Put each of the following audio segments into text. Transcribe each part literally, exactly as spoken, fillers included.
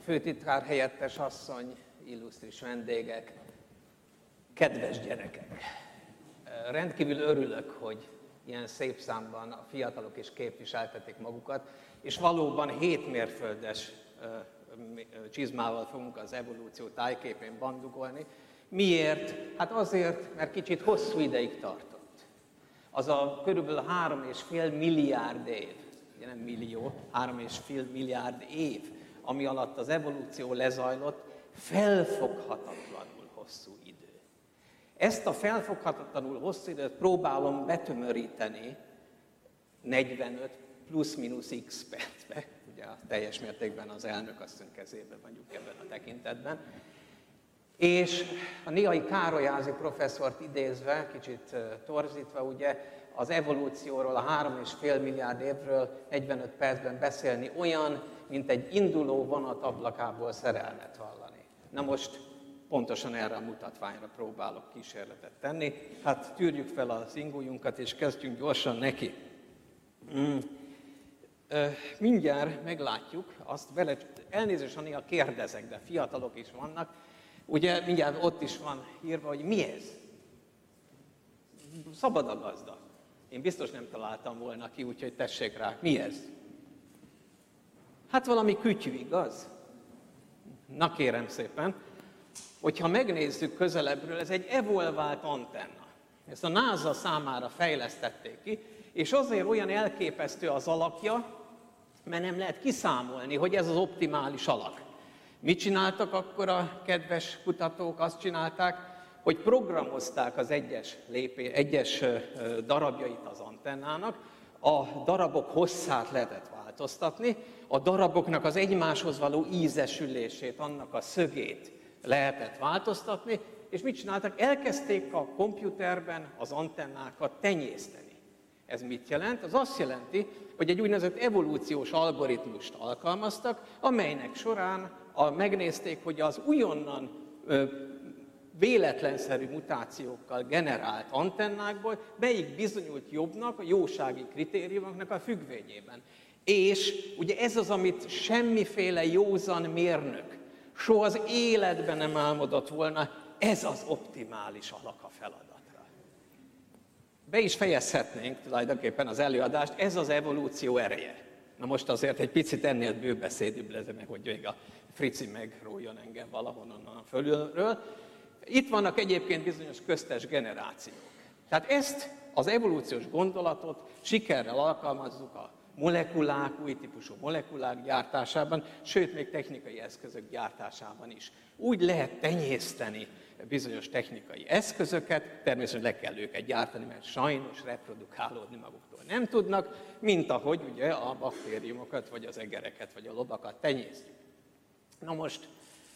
főtitkár helyettes asszony, illusztris vendégek, kedves gyerekek! Rendkívül örülök, hogy ilyen szép számban a fiatalok is képviseltetik magukat, és valóban hét mérföldes csizmával fogunk az evolúció tájképén bandugolni. Miért? Hát azért, mert kicsit hosszú ideig tartott. Az a körülbelül három és fél milliárd év, ugye nem millió, három és fél milliárd év, ami alatt az evolúció lezajlott, felfoghatatlanul hosszú idő. Ezt a felfoghatatlanul hosszú időt próbálom betömöríteni negyvenöt plusz-minusz x percbe, ugye a teljes mértékben az elnök asszony kezében vagyunk ebben a tekintetben. És a Niai Károlyházi professzort idézve, kicsit torzítva, ugye az evolúcióról, a három és fél milliárd évről negyvenöt percben beszélni olyan, mint egy induló vonat ablakából szerelmet hallani. Na most pontosan erre a mutatványra próbálok kísérletet tenni. Hát tűrjük fel az ingójunkat, és kezdjünk gyorsan neki. Mm. Mindjárt meglátjuk azt, vele elnézést, Ania, kérdezek, de fiatalok is vannak. Ugye mindjárt ott is van írva, hogy mi ez? Szabad a gazda. Én biztos nem találtam volna ki, úgyhogy tessék rá. Mi ez? Hát valami kütyű, igaz? Na kérem szépen, hogyha megnézzük közelebbről, ez egy evolvált antenna. Ezt a NASA számára fejlesztették ki, és azért olyan elképesztő az alakja, mert nem lehet kiszámolni, hogy ez az optimális alak. Mit csináltak akkor a kedves kutatók? Azt csinálták, hogy programozták az egyes, lépé, egyes darabjait az antennának, a darabok hosszát lehetett változtatni, a daraboknak az egymáshoz való ízesülését, annak a szögét lehetett változtatni, és mit csináltak? Elkezdték a komputerben az antennákat tenyészteni. Ez mit jelent? Az azt jelenti, hogy egy úgynevezett evolúciós algoritmust alkalmaztak, amelynek során a, megnézték, hogy az újonnan ö, véletlenszerű mutációkkal generált antennákból melyik bizonyult jobbnak a jósági kritériumoknak a függvényében. És ugye ez az, amit semmiféle józan mérnök soha az életben nem álmodott volna, ez az optimális alak a feladatra. Be is fejezhetnénk tulajdonképpen az előadást, ez az evolúció ereje. Na most azért egy picit ennél bőbeszédűbb lesz, meg hogy még a Frici megróljon engem valahonnan a fölülről. Itt vannak egyébként bizonyos köztes generációk. Tehát ezt az evolúciós gondolatot sikerrel alkalmazzuk a molekulák, új típusú molekulák gyártásában, sőt, még technikai eszközök gyártásában is. Úgy lehet tenyészteni bizonyos technikai eszközöket, természetesen le kell őket gyártani, mert sajnos reprodukálódni maguktól nem tudnak, mint ahogy ugye a baktériumokat, vagy az egereket, vagy a lovakat tenyésztjük. Na most,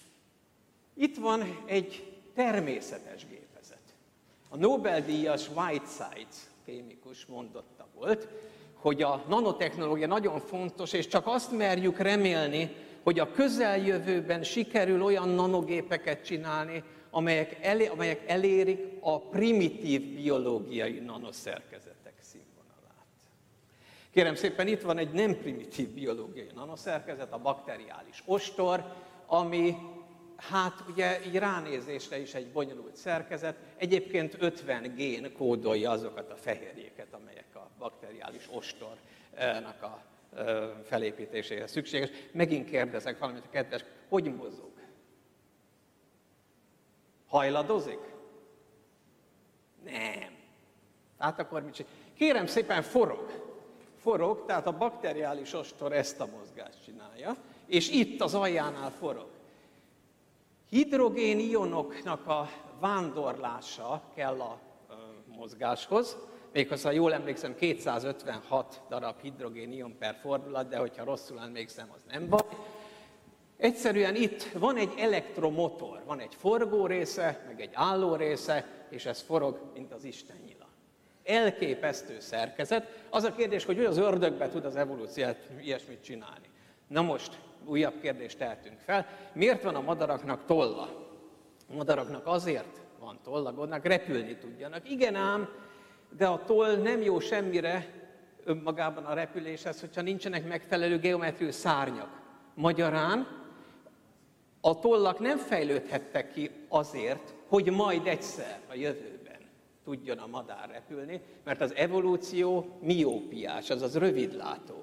itt van egy természetes gépezet. A Nobel-díjas Whitesides kémikus mondotta volt, hogy a nanotechnológia nagyon fontos, és csak azt merjük remélni, hogy a közeljövőben sikerül olyan nanogépeket csinálni, amelyek, elé, amelyek elérik a primitív biológiai nanoszerkezetek színvonalát. Kérem szépen, itt van egy nem primitív biológiai nanoszerkezet, a bakteriális ostor, ami hát ugye így ránézésre is egy bonyolult szerkezet. Egyébként ötven gén kódolja azokat a fehérjéket, amelyek a bakteriális ostornak a felépítéséhez szükséges. Megint kérdezek valamit, a kedves, hogy mozog? Hajladozik? Nem. Tehát akkor mit csinál? Kérem szépen, forog. Forog, tehát a bakteriális ostor ezt a mozgást csinálja, és itt az aljánál forog. Hidrogén ionoknak a vándorlása kell a mozgáshoz, méghozzá jól emlékszem, kétszázötvenhat darab hidrogén ion per fordulat, de hogyha rosszul emlékszem, az nem baj. Egyszerűen itt van egy elektromotor, van egy forgó része, meg egy álló része, és ez forog, mint az istennyila. Elképesztő szerkezet. Az a kérdés, hogy az ördögbe tud az evolúciót ilyesmit csinálni. Na most, újabb kérdést tehetünk fel. Miért van a madaraknak tolla? A madaraknak azért van tolla, gondolnak, repülni tudjanak. Igen ám, de a toll nem jó semmire önmagában a repüléshez, hogyha nincsenek megfelelő geometriai szárnyak. Magyarán A tollak nem fejlődhettek ki azért, hogy majd egyszer a jövőben tudjon a madár repülni, mert az evolúció miópiás, azaz rövidlátó.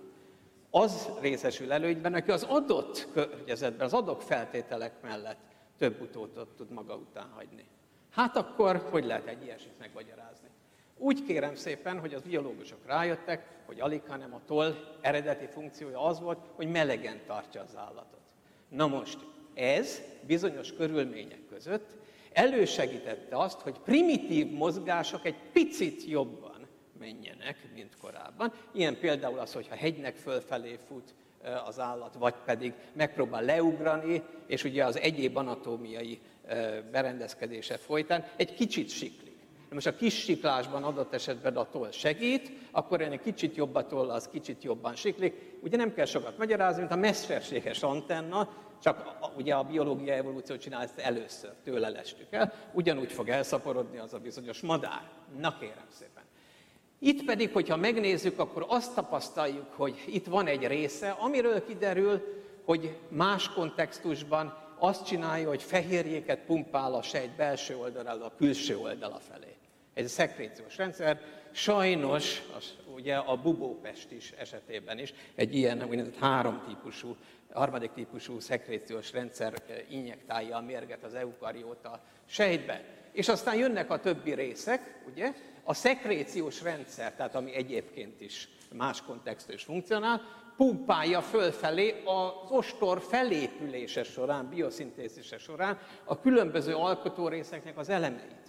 Az részesül előnyben, aki az adott környezetben, az adott feltételek mellett több utódot tud maga után hagyni. Hát akkor hogy lehet egy ilyesmit megmagyarázni? Úgy kérem szépen, hogy az biológusok rájöttek, hogy alig, hanem a toll eredeti funkciója az volt, hogy melegen tartja az állatot. Na most ez bizonyos körülmények között elősegítette azt, hogy primitív mozgások egy picit jobban menjenek, mint korábban. Ilyen például az, hogyha hegynek fölfelé fut az állat, vagy pedig megpróbál leugrani, és ugye az egyéb anatómiai berendezkedése folytán egy kicsit siklik. Most a kis siklásban adott esetben a toll segít, akkor egy kicsit jobb a toll, az kicsit jobban siklik. Ugye nem kell sokat magyarázni, mint a mesterséges antenna, csak a, ugye a biológia evolúció csinál ezt először, tőle lestük el, ugyanúgy fog elszaporodni az a bizonyos madár. Na kérem szépen. Itt pedig, hogyha megnézzük, akkor azt tapasztaljuk, hogy itt van egy része, amiről kiderül, hogy más kontextusban azt csinálja, hogy fehérjéket pumpál a sejt belső oldaláról a külső oldala felé. Ez a szekréciós rendszer, sajnos az, ugye a bubópest is esetében is egy ilyen úgynevezett három típusú, harmadik típusú szekréciós rendszer injektálja a mérget az eukarióta sejtbe. És aztán jönnek a többi részek, ugye? A szekréciós rendszer, tehát ami egyébként is más kontextus funkcionál, pumpálja fölfelé az ostor felépülése során, bioszintézise során a különböző alkotórészeknek az elemeit.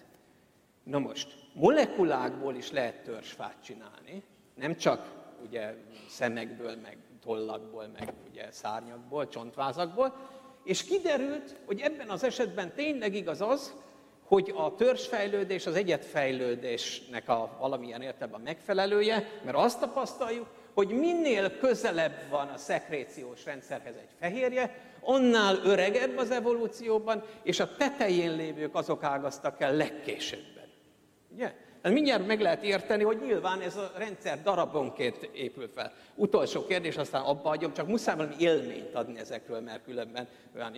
Na most, molekulákból is lehet törzsfát csinálni, nem csak ugye szemekből, meg tollakból, meg ugye szárnyakból, csontvázakból, és kiderült, hogy ebben az esetben tényleg igaz az, hogy a törzsfejlődés az egyedfejlődésnek a valamilyen értelemben megfelelője, mert azt tapasztaljuk, hogy minél közelebb van a szekréciós rendszerhez egy fehérje, annál öregebb az evolúcióban, és a tetején lévők azok ágaztak el legkésőbben. Ugye? Hát mindjárt meg lehet érteni, hogy nyilván ez a rendszer darabonként épül fel. Utolsó kérdés, aztán abba hagyom, csak muszáj valami élményt adni ezekről, mert különben olyan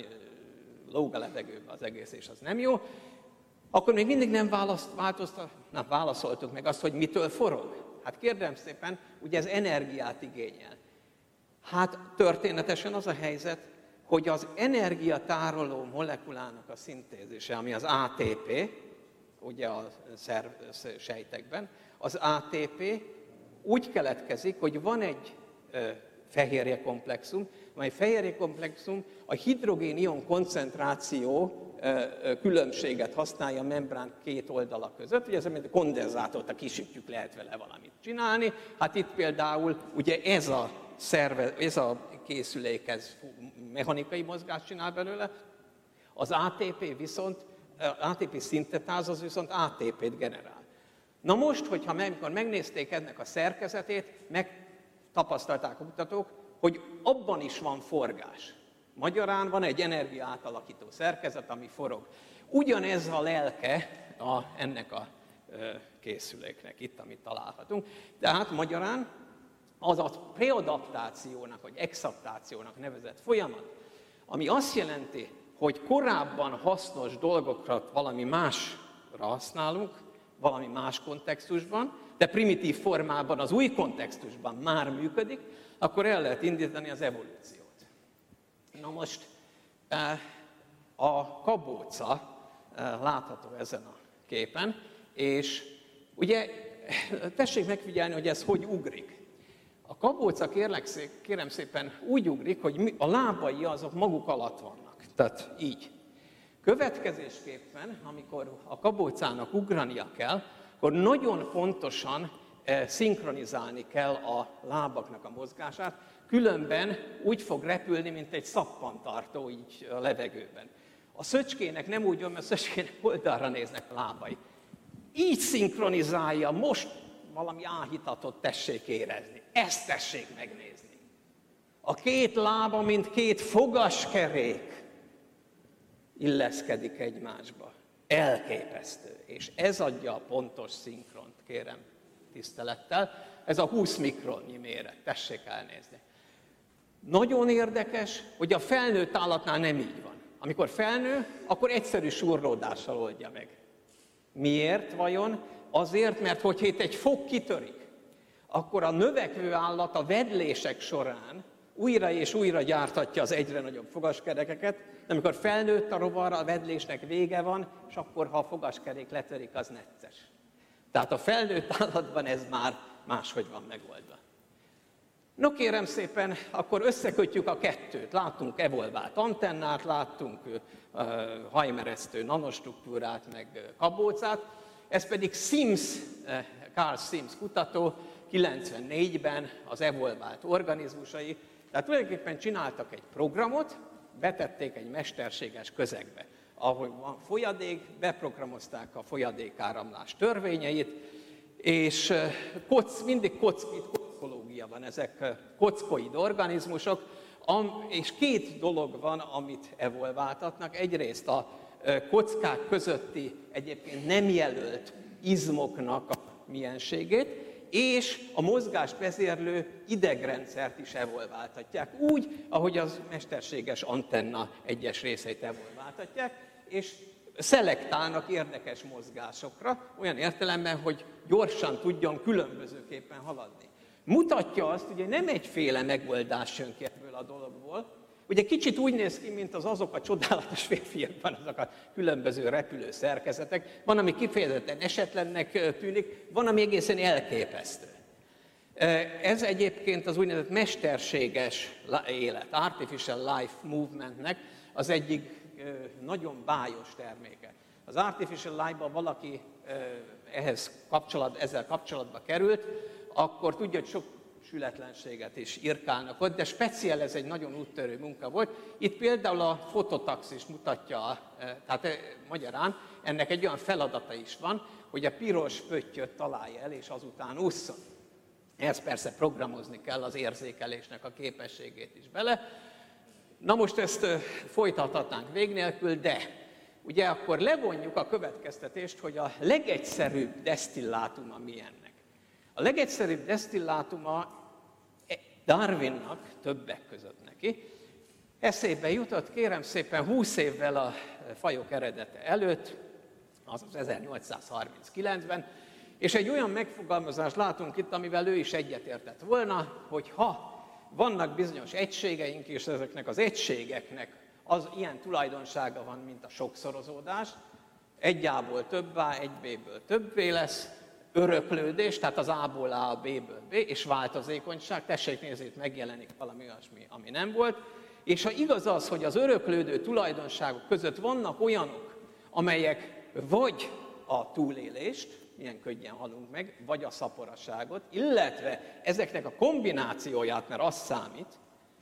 lóg a levegőbe az egész, és az nem jó. Akkor még mindig nem változtat, nem válaszoltuk meg azt, hogy mitől forog. Hát kérdem szépen, ugye ez energiát igényel. Hát történetesen az a helyzet, hogy az energiatároló molekulának a szintézise, ami az á té pé, ugye a szerv, sejtekben, az á té pé úgy keletkezik, hogy van egy ö, fehérjekomplexum, amely fehérjekomplexum a hidrogén-ion koncentráció ö, ö, különbséget használja a membrán két oldala között. Ugye ez mint kondenzátort, a kisütjük, lehet vele valamit csinálni. Hát itt például ugye ez a, szerve, ez a készülék, ez mechanikai mozgást csinál belőle, az á té pé viszont, á té pé szintetáz, az viszont á té pét generál. Na most, hogyha amikor megnézték ennek a szerkezetét, megtapasztalták a kutatók, hogy abban is van forgás. Magyarán van egy energiaátalakító szerkezet, ami forog. Ugyanez a lelke a, ennek a ö, készüléknek, itt, amit találhatunk. Tehát magyarán az a preadaptációnak, vagy exaptációnak nevezett folyamat, ami azt jelenti, hogy korábban hasznos dolgokat valami másra használunk, valami más kontextusban, de primitív formában az új kontextusban már működik, akkor el lehet indítani az evolúciót. Na most a kabóca látható ezen a képen, és ugye tessék megfigyelni, hogy ez hogy ugrik. A kabóca kérlek szép, kérem szépen úgy ugrik, hogy a lábai azok maguk alatt vannak. Tehát így. Következésképpen, amikor a kabócának ugrania kell, akkor nagyon pontosan eh, szinkronizálni kell a lábaknak a mozgását, különben úgy fog repülni, mint egy szappantartó így a levegőben. A szöcskének nem úgy van, mert a szöcskének oldalra néznek a lábai. Így szinkronizálja, most valami áhítatot tessék érezni. Ezt tessék megnézni. A két lába, mint két fogaskerék illeszkedik egymásba. Elképesztő. És ez adja a pontos szinkront, kérem tisztelettel. Ez a húsz mikronnyi méret. Tessék elnézni. Nagyon érdekes, hogy a felnőtt állatnál nem így van. Amikor felnő, akkor egyszerű súrlódással oldja meg. Miért vajon? Azért, mert hogyha itt egy fog kitörik, akkor a növekvő állat a vedlések során újra és újra gyártatja az egyre nagyobb fogaskerekeket, de amikor felnőtt a rovar, a vedlésnek vége van, és akkor, ha a fogaskerék letörik, az necces. Tehát a felnőtt állatban ez már máshogy van megoldva. No kérem szépen, akkor összekötjük a kettőt. Láttunk evolvált antennát, láttunk uh, hajmeresztő nanostruktúrát, meg uh, kabócát. Ez pedig Sims, uh, Carl Sims kutató kilencvennégyben az evolvált organizmusai. Tehát tulajdonképpen csináltak egy programot, betették egy mesterséges közegbe. Ahogy van folyadék, beprogramozták a folyadékáramlás törvényeit, és uh, koc, mindig kock, kockológia van, ezek kockoid organizmusok, am, és két dolog van, amit evolváltatnak. Egyrészt a kockák közötti egyébként nem jelölt izmoknak a mienségét, és a mozgást vezérlő idegrendszert is evolváltatják, úgy, ahogy az mesterséges antenna egyes részeit evolváltatják, és szelektálnak érdekes mozgásokra, olyan értelemben, hogy gyorsan tudjon különbözőképpen haladni. Mutatja azt, hogy nem egyféle megoldás jön ki ebből a dologból. Ugye kicsit úgy néz ki, mint az azok a csodálatos férfiakban, azok a különböző repülő szerkezetek. Van, ami kifejezetten esetlennek tűnik, van, ami egészen elképesztő. Ez egyébként az úgynevezett mesterséges élet, artificial life movementnek az egyik nagyon bájos terméke. Az artificial life-ban valaki ehhez kapcsolat, ezzel kapcsolatba került, akkor tudja, hogy sok sületlenséget is irkálnak ott, de speciál ez egy nagyon úttörő munka volt. Itt például a fototaxis mutatja, tehát magyarán ennek egy olyan feladata is van, hogy a piros pöttyöt találja el, és azután ússzon. Ehhez persze programozni kell az érzékelésnek a képességét is bele. Na most ezt folytathatnánk vég nélkül, de ugye akkor levonjuk a következtetést, hogy a legegyszerűbb desztillátuma mi ennek. A legegyszerűbb desztillátuma Darwinnak, többek között neki, eszébe jutott, kérem szépen, húsz évvel a fajok eredete előtt, azaz ezernyolcszázharminckilencben, és egy olyan megfogalmazást látunk itt, amivel ő is egyetértett volna, hogy ha vannak bizonyos egységeink, és ezeknek az egységeknek az ilyen tulajdonsága van, mint a sokszorozódás, egy A-ból több A, egy B-ből több B lesz, öröklődés, tehát az A-ból A, a B-ből B, és változékonyság, tessék nézni, itt megjelenik valami olyasmi, ami nem volt, és ha igaz az, hogy az öröklődő tulajdonságok között vannak olyanok, amelyek vagy a túlélést, milyen könnyen halunk meg, vagy a szaporaságot, illetve ezeknek a kombinációját, mert az számít,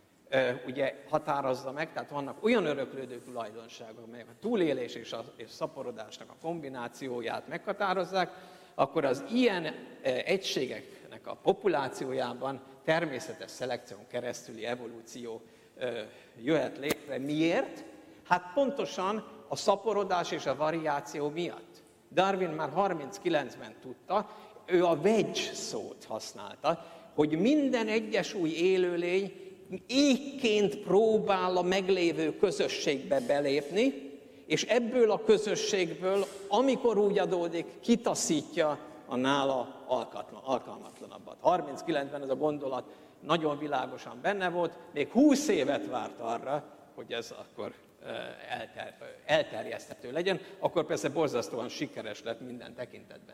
ugye határozza meg, tehát vannak olyan öröklődő tulajdonságok, amelyek a túlélés és a és szaporodásnak a kombinációját meghatározzák, akkor az ilyen egységeknek a populációjában természetes szelekción keresztüli evolúció jöhet létre. Miért? Hát pontosan a szaporodás és a variáció miatt. Darwin már harminckilencben tudta, ő a wedge szót használta, hogy minden egyes új élőlény ékként próbál a meglévő közösségbe belépni, és ebből a közösségből, amikor úgy adódik, kitaszítja a nála alkalmatlanabbat. harminckilencben ez a gondolat nagyon világosan benne volt, még húsz évet várt arra, hogy ez akkor elter, elterjeszthető legyen, akkor persze borzasztóan sikeres lett minden tekintetben.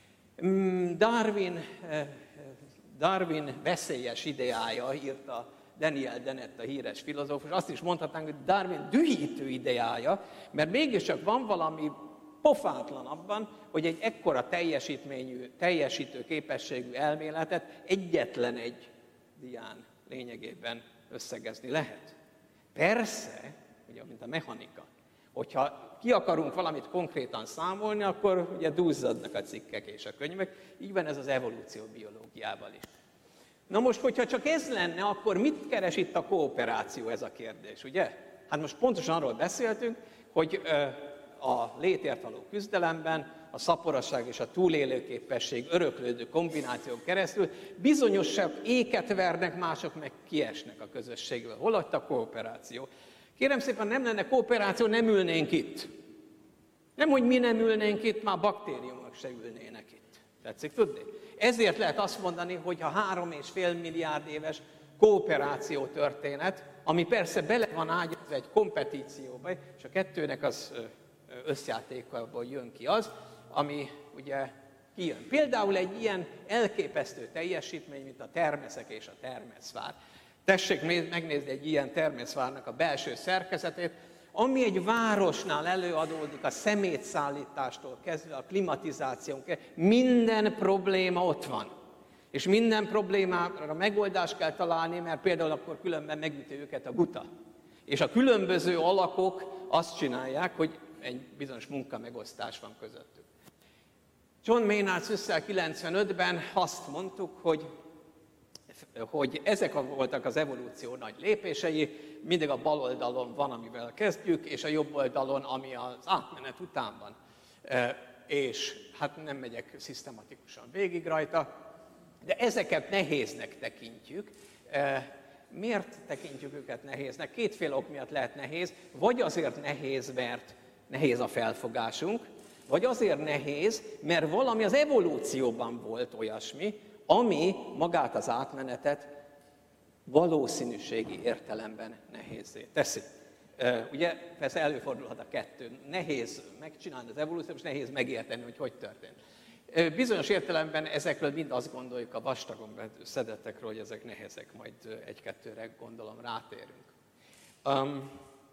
Darwin, Darwin veszélyes ideája, írta Daniel Dennett, a híres filozófus, azt is mondhatnánk, hogy Darwin dühítő ideája, mert mégiscsak van valami pofátlan abban, hogy egy ekkora teljesítményű, teljesítő képességű elméletet egyetlen egy dián lényegében összegezni lehet. Persze, ugye, mint a mechanika, hogyha ki akarunk valamit konkrétan számolni, akkor ugye duzzadnak a cikkek és a könyvek, így van ez az evolúcióbiológiával is. Na most, hogyha csak ez lenne, akkor mit keres itt a kooperáció, ez a kérdés, ugye? Hát most pontosan arról beszéltünk, hogy a létért való küzdelemben a szaporosság és a túlélőképesség öröklődő kombinációk keresztül bizonyosak éket vernek, mások meg kiesnek a közösségből. Hol ott a kooperáció? Kérem szépen, nem lenne kooperáció, nem ülnénk itt. Nem, hogy mi nem ülnénk itt, már baktériumok se ülnének itt. Tetszik tudni? Ezért lehet azt mondani, hogy a három és fél milliárd éves kooperáció történet, ami persze bele van ágyazva egy kompetícióba, és a kettőnek az összjátékából jön ki az, ami ugye kijön. Például egy ilyen elképesztő teljesítmény, mint a termeszek és a termeszvár. Tessék megnézni egy ilyen termeszvárnak a belső szerkezetét, ami egy városnál előadódik a szemétszállítástól kezdve, a klimatizáción kezdve, minden probléma ott van. És minden problémára megoldást kell találni, mert például akkor különben megüti őket a guta. És a különböző alakok azt csinálják, hogy egy bizonyos munkamegosztás van közöttük. John Maynard Slussell kilencvenötben azt mondtuk, hogy, hogy ezek voltak az evolúció nagy lépései, mindig a bal oldalon van, amivel kezdjük, és a jobb oldalon, ami az átmenet után van. És hát nem megyek szisztematikusan végig rajta, de ezeket nehéznek tekintjük. Miért tekintjük őket nehéznek? Kétféle ok miatt lehet nehéz. Vagy azért nehéz, mert nehéz a felfogásunk, vagy azért nehéz, mert valami az evolúcióban volt olyasmi, ami magát az átmenetet valószínűségi értelemben nehézzé teszi. Ugye persze előfordulhat a kettő. Nehéz megcsinálni az evolúciót, és nehéz megérteni, hogy hogy történt. Bizonyos értelemben ezekről mind azt gondoljuk a vastagon szedetekről, hogy ezek nehezek, majd egy-kettőre gondolom rátérünk. Um,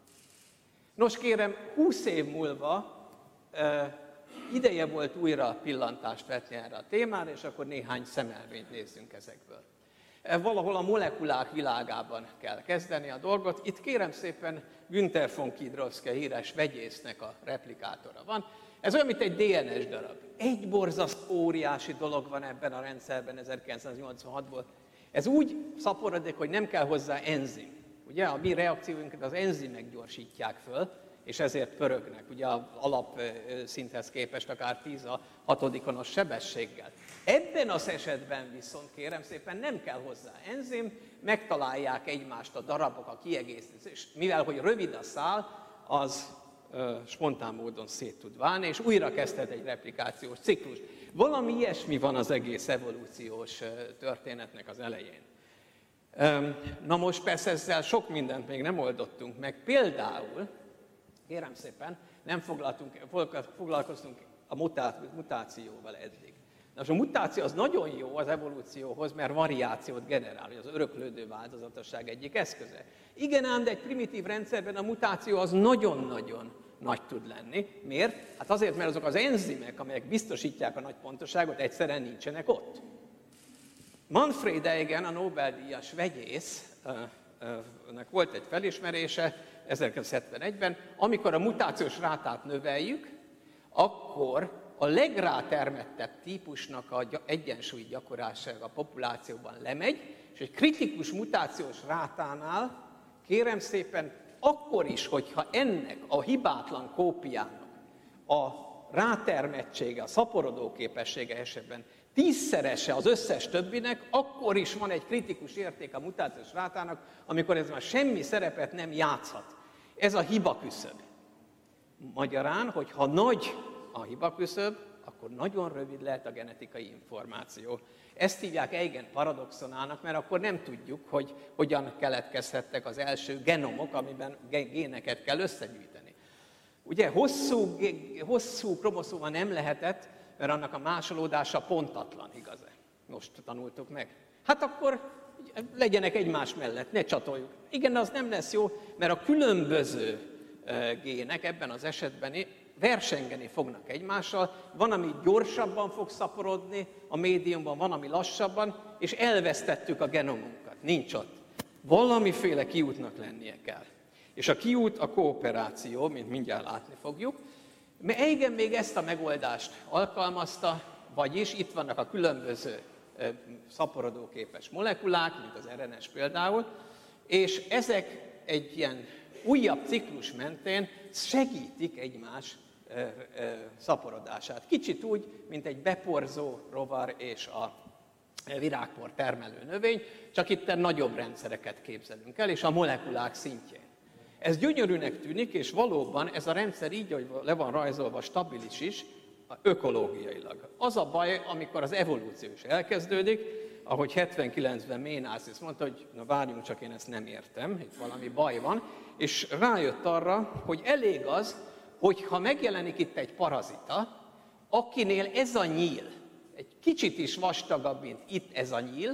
nos kérem, húsz év múlva uh, ideje volt újra pillantást vetni erre a témára, és akkor néhány szemelvényt nézzünk ezekből. Uh, valahol a molekulák világában kell kezdeni a dolgot. Itt kérem szépen Günther von Kidrowski híres vegyésznek a replikátora van. Ez olyan, mint egy dé en es darab. Egy borzasztó óriási dolog van ebben a rendszerben ezerkilencszáznyolcvanhatból. Ez úgy szaporodik, hogy nem kell hozzá enzim. Ugye a mi reakcióinkat az enzimek gyorsítják föl, és ezért pörögnek, ugye az alapszinthez képest akár tíz a hatodikonos sebességgel. Ebben az esetben viszont kérem szépen nem kell hozzá enzim, megtalálják egymást a darabok, a kiegészítés, mivel hogy rövid a szál, az spontán módon szét tud válni, és újra kezdhet egy replikációs ciklus. Valami ilyesmi van az egész evolúciós történetnek az elején. Na most persze ezzel sok mindent még nem oldottunk meg. Például, kérem szépen, nem foglalkoztunk a mutációval eddig. Na, a mutáció az nagyon jó az evolúcióhoz, mert variációt generál, hogy az öröklődő változatosság egyik eszköze. Igen ám, de egy primitív rendszerben a mutáció az nagyon-nagyon nagy tud lenni. Miért? Hát azért, mert azok az enzimek, amelyek biztosítják a nagy pontoságot, egyszerűen nincsenek ott. Manfred Eigen, a Nobel-díjas vegyésznek volt egy felismerése ezerkilencszázhetvenegyben, amikor a mutációs rátát növeljük, akkor a legrátermettebb típusnak az egyensúlyi gyakorlásága a populációban lemegy, és egy kritikus mutációs rátánál, kérem szépen, akkor is, hogyha ennek a hibátlan kópiának a rátermettsége, a szaporodó képessége esetben tízszerese az összes többinek, akkor is van egy kritikus érték a mutációs rátának, amikor ez már semmi szerepet nem játszhat. Ez a hibaküszöb. Magyarán, hogyha nagy a hibaküszöb, akkor nagyon rövid lehet a genetikai információ. Ezt hívják Eigen paradoxonának, mert akkor nem tudjuk, hogy hogyan keletkezhettek az első genomok, amiben géneket kell összegyűjteni. Ugye hosszú, hosszú kromoszóma nem lehetett, mert annak a másolódása pontatlan, igaz-e? Most tanultuk meg. Hát akkor legyenek egymás mellett, ne csatoljuk. Igen, az nem lesz jó, mert a különböző gének ebben az esetben versengeni fognak egymással, van, ami gyorsabban fog szaporodni a médiumban, van, ami lassabban, és elvesztettük a genomunkat, nincs ott. Valamiféle kiútnak lennie kell. És a kiút a kooperáció, mint mindjárt látni fogjuk. Mert Eigen még ezt a megoldást alkalmazta, vagyis itt vannak a különböző szaporodóképes molekulák, mint az er en es például, és ezek egy ilyen újabb ciklus mentén segítik egymás szaporodását. Kicsit úgy, mint egy beporzó rovar és a virágpor termelő növény, csak itt nagyobb rendszereket képzelünk el, és a molekulák szintjén. Ez gyönyörűnek tűnik, és valóban ez a rendszer így, hogy le van rajzolva, stabilis is, ökológiailag. Az a baj, amikor az evolúció is elkezdődik, ahogy hetvenkilencben Ménász mondta, hogy na várjunk csak, én ezt nem értem, itt valami baj van, és rájött arra, hogy elég az, hogyha megjelenik itt egy parazita, akinél ez a nyíl egy kicsit is vastagabb, mint itt ez a nyíl,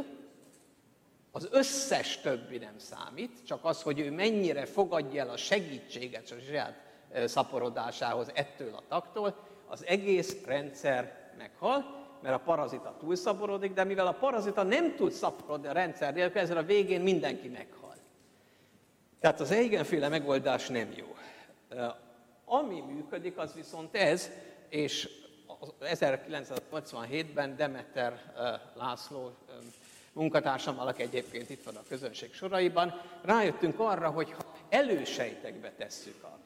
az összes többi nem számít, csak az, hogy ő mennyire fogadja el a segítséget a saját szaporodásához ettől a tagtól, az egész rendszer meghal, mert a parazita túlszaporodik, de mivel a parazita nem tud szaporodni a rendszer nélkül, ezzel a végén mindenki meghal. Tehát az Eigenféle megoldás nem jó. Ami működik, az viszont ez, és ezerkilencszáznyolcvanhétben Demeter László munkatársammal, aki egyébként itt van a közönség soraiban, rájöttünk arra, hogy ha elősejtekbe tesszük a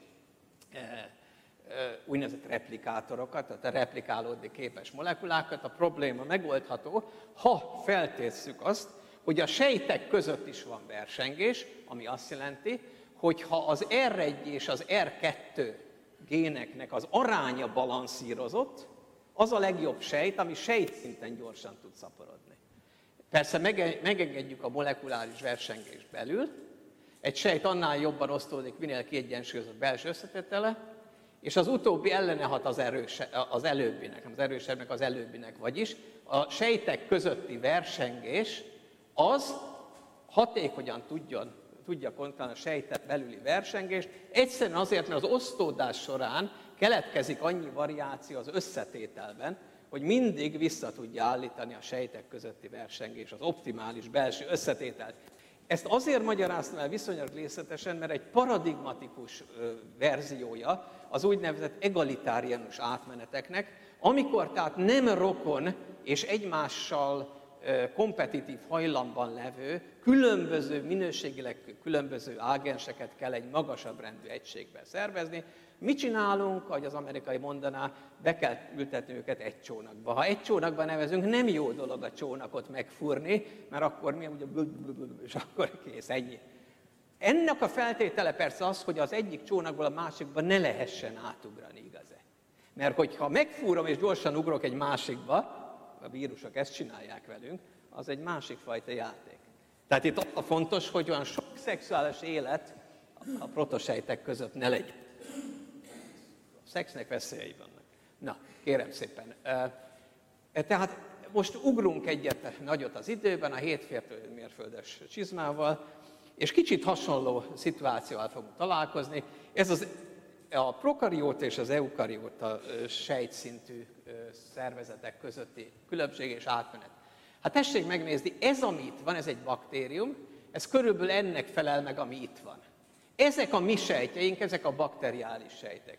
úgynevezett replikátorokat, tehát a replikálódni képes molekulákat, a probléma megoldható, ha feltesszük azt, hogy a sejtek között is van versengés, ami azt jelenti, hogy ha az er egy és az er kettő géneknek az aránya balanszírozott, az a legjobb sejt, ami sejtszinten gyorsan tud szaporodni. Persze megengedjük a molekuláris versengést belül, egy sejt annál jobban osztódik, minél kiegyensúlyozott belső összetétele, és az utóbbi ellene hat az, erőse, az előbbinek, az erősebbnek az előbbinek, vagyis a sejtek közötti versengés az hatékonyan tudjon, tudja kontrollálni a sejtek belüli versengést, egyszerűen azért, mert az osztódás során keletkezik annyi variáció az összetételben, hogy mindig vissza tudja állítani a sejtek közötti versengés, az optimális belső összetételt. Ezt azért magyaráztam el viszonylag részletesen, mert egy paradigmatikus verziója az úgynevezett egalitáriánus átmeneteknek, amikor tehát nem rokon és egymással kompetitív hajlamban levő, különböző, minőségileg különböző ágenseket kell egy magasabb rendű egységben szervezni. Mit csinálunk, ahogy az amerikai mondaná, be kell ültetni őket egy csónakba. Ha egy csónakba nevezünk, nem jó dolog a csónakot megfúrni, mert akkor mi ugye és akkor kész, ennyi. Ennek a feltétele persze az, hogy az egyik csónakból a másikba ne lehessen átugrani, igaz-e? Mert hogyha megfúrom és gyorsan ugrok egy másikba, a vírusok ezt csinálják velünk, az egy másik fajta játék. Tehát itt a fontos, hogy olyan sok szexuális élet a protosejtek között ne legyen. A szexnek veszélyei vannak. Na, kérem szépen. Tehát most ugrunk egyet nagyot az időben, a hét mérföldes csizmával, és kicsit hasonló szituációval fogunk találkozni. Ez az, a prokarióta és az eukarióta sejtszintű szervezetek közötti különbség és átmenet. Hát tessék megnézni, ez, ami itt van, ez egy baktérium, ez körülbelül ennek felel meg, ami itt van. Ezek a mi sejtjeink, ezek a bakteriális sejtek.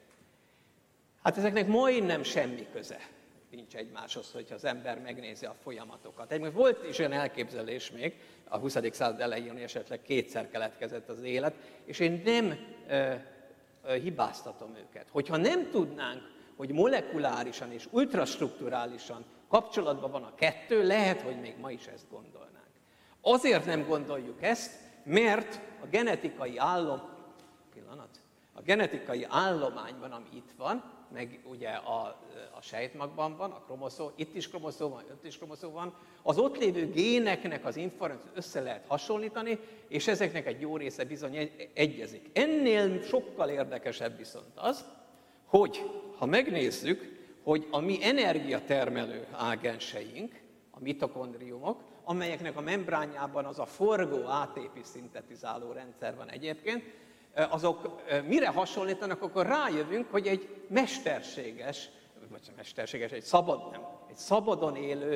Hát ezeknek majdnem semmi köze nincs egymáshoz, hogyha az ember megnézi a folyamatokat. Egyébként volt is olyan elképzelés még a huszadik század elején, hogy esetleg kétszer keletkezett az élet, és én nem ö, ö, hibáztatom őket. Hogyha nem tudnánk, hogy molekulárisan és ultrastrukturálisan kapcsolatban van a kettő, lehet, hogy még ma is ezt gondolnánk. Azért nem gondoljuk ezt, mert a genetikai állom... Pillanat. A genetikai állományban, ami itt van, meg ugye a, a sejtmagban van, a kromoszóm, itt is kromoszóm van, ott is kromoszóm van, az ott lévő géneknek az információt össze lehet hasonlítani, és ezeknek egy jó része bizony egyezik. Ennél sokkal érdekesebb viszont az, hogy ha megnézzük, hogy a mi energiatermelő ágenseink, a mitokondriumok, amelyeknek a membránjában az a forgó á té pé szintetizáló rendszer van egyébként, azok mire hasonlítanak, akkor rájövünk, hogy egy mesterséges, vagy mesterséges, egy, szabad, nem, egy szabadon élő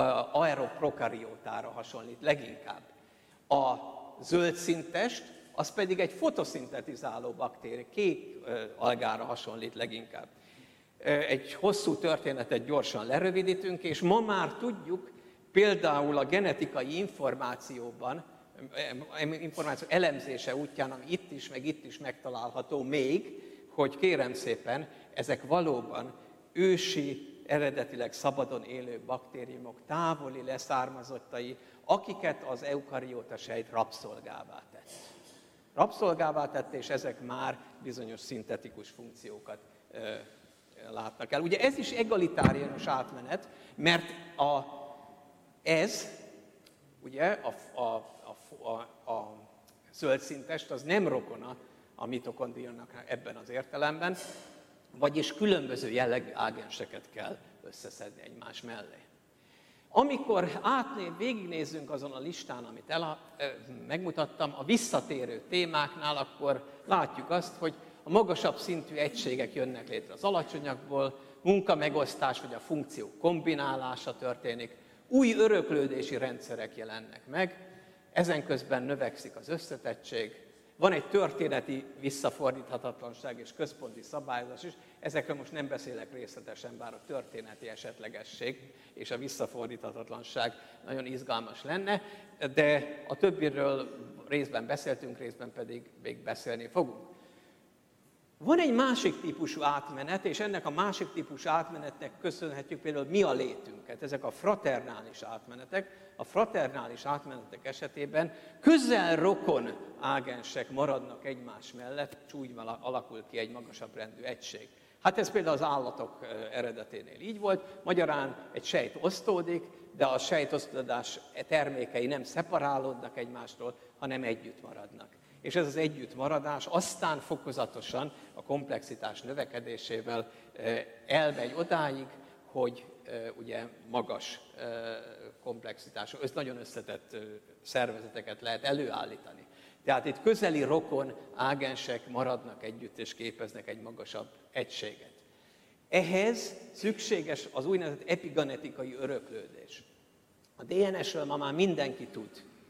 aeroprokariótára hasonlít leginkább. A zöldszintest, az pedig egy fotoszintetizáló baktérium, kék algára hasonlít leginkább. Egy hosszú történetet gyorsan lerövidítünk, és ma már tudjuk, például a genetikai információban, információ elemzése útján, ami itt is, meg itt is megtalálható még, hogy kérem szépen, ezek valóban ősi, eredetileg szabadon élő baktériumok távoli leszármazottai, akiket az eukarióta sejt rabszolgává tett. rabszolgává tette, és ezek már bizonyos szintetikus funkciókat ö, látnak el. Ugye ez is egalitáriánus átmenet, mert a, ez, ugye a, a, a, a, a zöldszíntest az nem rokona a mitokondriának ebben az értelemben, vagyis különböző jellegű ágenseket kell összeszedni egymás mellé. Amikor átné, végignézzünk azon a listán, amit el, megmutattam, a visszatérő témáknál, akkor látjuk azt, hogy a magasabb szintű egységek jönnek létre az alacsonyakból, munkamegosztás vagy a funkciók kombinálása történik, új öröklődési rendszerek jelennek meg, ezen közben növekszik az összetettség, van egy történeti visszafordíthatatlanság és központi szabályozás is, ezekről most nem beszélek részletesen, bár a történeti esetlegesség és a visszafordíthatatlanság nagyon izgalmas lenne, de a többiről részben beszéltünk, részben pedig még beszélni fogunk. Van egy másik típusú átmenet, és ennek a másik típusú átmenetnek köszönhetjük például mi a létünket. Ezek a fraternális átmenetek. A fraternális átmenetek esetében közel rokon ágensek maradnak egymás mellett, és úgy alakul ki egy magasabb rendű egység. Hát ez például az állatok eredeténél így volt. Magyarán egy sejt osztódik, de a sejtosztódás termékei nem szeparálódnak egymástól, hanem együtt maradnak. És ez az együttmaradás aztán fokozatosan a komplexitás növekedésével elmegy odáig, hogy ugye magas komplexitású, nagyon összetett szervezeteket lehet előállítani. Tehát itt közeli rokon ágensek maradnak együtt és képeznek egy magasabb egységet. Ehhez szükséges az úgynevezett epigenetikai öröklődés. A dé en es-ről ma már mindenki tud.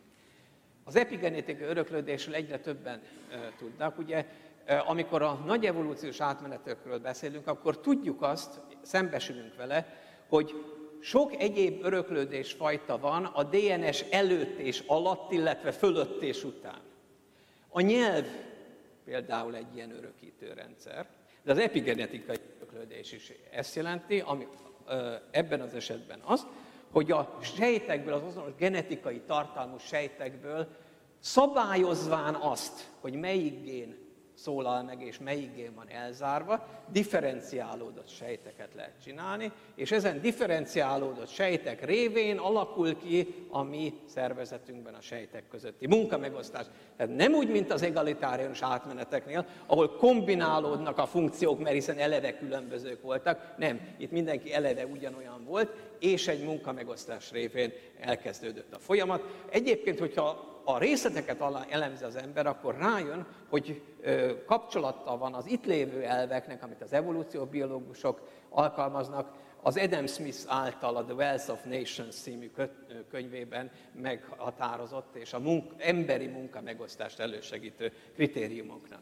Az epigenetikai öröklődésről egyre többen e, tudnak. Ugye, e, amikor a nagy evolúciós átmenetekről beszélünk, akkor tudjuk azt, szembesülünk vele, hogy sok egyéb öröklődés fajta van a dé en es előtt és alatt, illetve fölött és után. A nyelv például egy ilyen örökítőrendszer, de az epigenetikai öröklődés is ezt jelenti, ami e, ebben az esetben az, hogy a sejtekből, az azonos genetikai tartalmú sejtekből szabályozván azt, hogy melyik gén szólal meg és melyik gén van elzárva, differenciálódott sejteket lehet csinálni, és ezen differenciálódott sejtek révén alakul ki a mi szervezetünkben a sejtek közötti munkamegosztás. Tehát nem úgy, mint az egalitáriánus átmeneteknél, ahol kombinálódnak a funkciók, mert hiszen eleve különbözők voltak. Nem, itt mindenki eleve ugyanolyan volt, és egy munkamegosztás révén elkezdődött a folyamat. Egyébként, hogyha a részleteket elemzi az ember, akkor rájön, hogy kapcsolattal van az itt lévő elveknek, amit az evolúcióbiológusok alkalmaznak, az Adam Smith által a The Wealth of Nations című könyvében meghatározott és a munka, emberi munkamegosztást elősegítő kritériumoknak.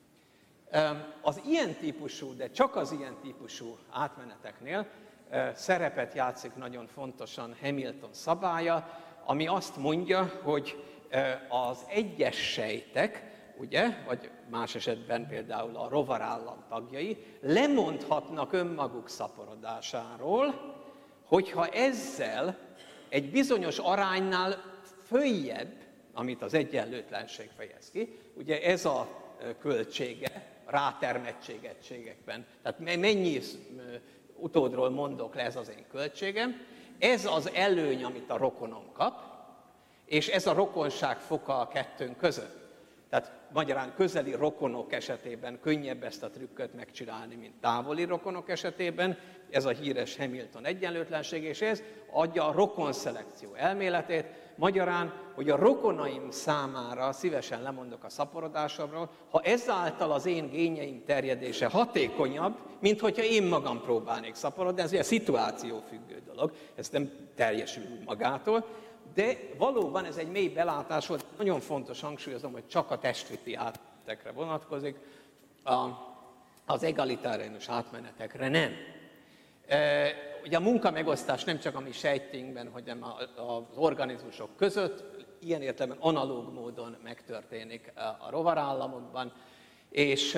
Az ilyen típusú, de csak az ilyen típusú átmeneteknél szerepet játszik nagyon fontosan Hamilton szabálya, ami azt mondja, hogy az egyes sejtek, ugye, vagy más esetben például a rovarállam tagjai lemondhatnak önmaguk szaporodásáról, hogyha ezzel egy bizonyos aránynál följebb, amit az egyenlőtlenség fejez ki, ugye ez a költsége rátermettség egységekben, tehát mennyi utódról mondok le, ez az én költségem, ez az előny, amit a rokonom kap, és ez a rokonság foka a kettőnk között. Tehát magyarán közeli rokonok esetében könnyebb ezt a trükköt megcsinálni, mint távoli rokonok esetében. Ez a híres Hamilton egyenlőtlenség, és ez adja a rokonszelekció elméletét. Magyarán, hogy a rokonaim számára szívesen lemondok a szaporodásomról, ha ezáltal az én génjeim terjedése hatékonyabb, mint hogyha én magam próbálnék szaporodni. Ez ugye szituációfüggő dolog, ez nem teljesül magától. De valóban ez egy mély belátás volt, nagyon fontos hangsúlyozom, hogy csak a testviti átmenetekre vonatkozik, a, az egalitáriánus átmenetekre nem. E, ugye a munkamegosztás nem csak a mi sejtjeinkben, hanem az organizmusok között, ilyen értelemben analóg módon megtörténik a rovarállamokban, és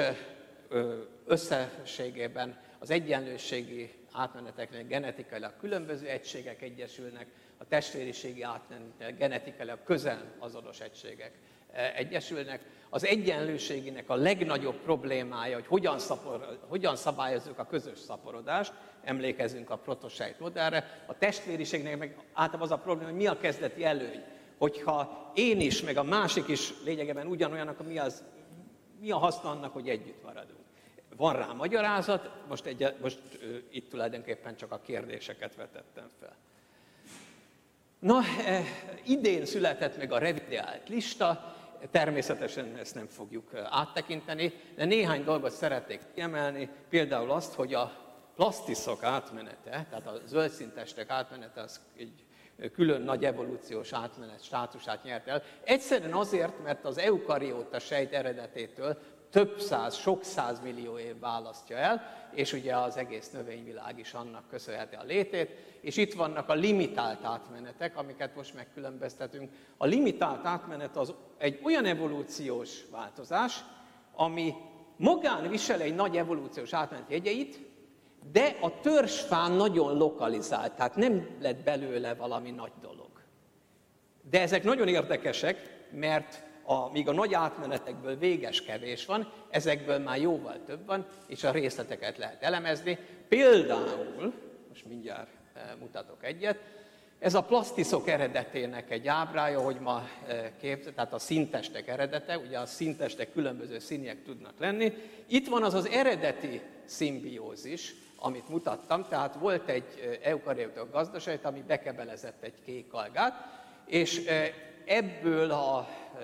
összességében az egyenlőségi átmeneteknél genetikailag különböző egységek egyesülnek, a testvériségi átmeneteknél genetikailag közel azonos egységek egyesülnek. Az egyenlőségének a legnagyobb problémája, hogy hogyan, szapor, hogyan szabályozzuk a közös szaporodást, emlékezünk a protosejt modellre. A testvériségnek meg általában az a probléma, hogy mi a kezdeti előny. Hogyha én is, meg a másik is lényegében ugyanolyan, akkor mi, az, mi a haszna annak, hogy együtt maradunk. Van rá magyarázat, most, egy, most uh, itt tulajdonképpen csak a kérdéseket vetettem fel. Na, eh, idén született meg a revideált lista, természetesen ezt nem fogjuk áttekinteni, de néhány dolgot szeretnék kiemelni, például azt, hogy a plasztiszok átmenete, tehát a zöldszíntestek átmenete, az egy külön nagy evolúciós átmenet státusát nyert el. Egyszerűen azért, mert az eukarióta sejt eredetétől több száz, sok százmillió év választja el, és ugye az egész növényvilág is annak köszönheti a létét, és itt vannak a limitált átmenetek, amiket most megkülönböztetünk. A limitált átmenet az egy olyan evolúciós változás, ami magán visel egy nagy evolúciós átmenet jegyeit, de a törzsfán nagyon lokalizált, tehát nem lett belőle valami nagy dolog. De ezek nagyon érdekesek, mert a, míg a nagy átmenetekből véges kevés van, ezekből már jóval több van, és a részleteket lehet elemezni. Például, most mindjárt mutatok egyet, ez a plasztiszok eredetének egy ábrája, hogy ma képzel, tehát a színtestek eredete, ugye a színtestek különböző színiek tudnak lenni. Itt van az az eredeti szimbiózis, amit mutattam, tehát volt egy eukarióta gazdaság, ami bekebelezett egy kék algát, és ebből a e,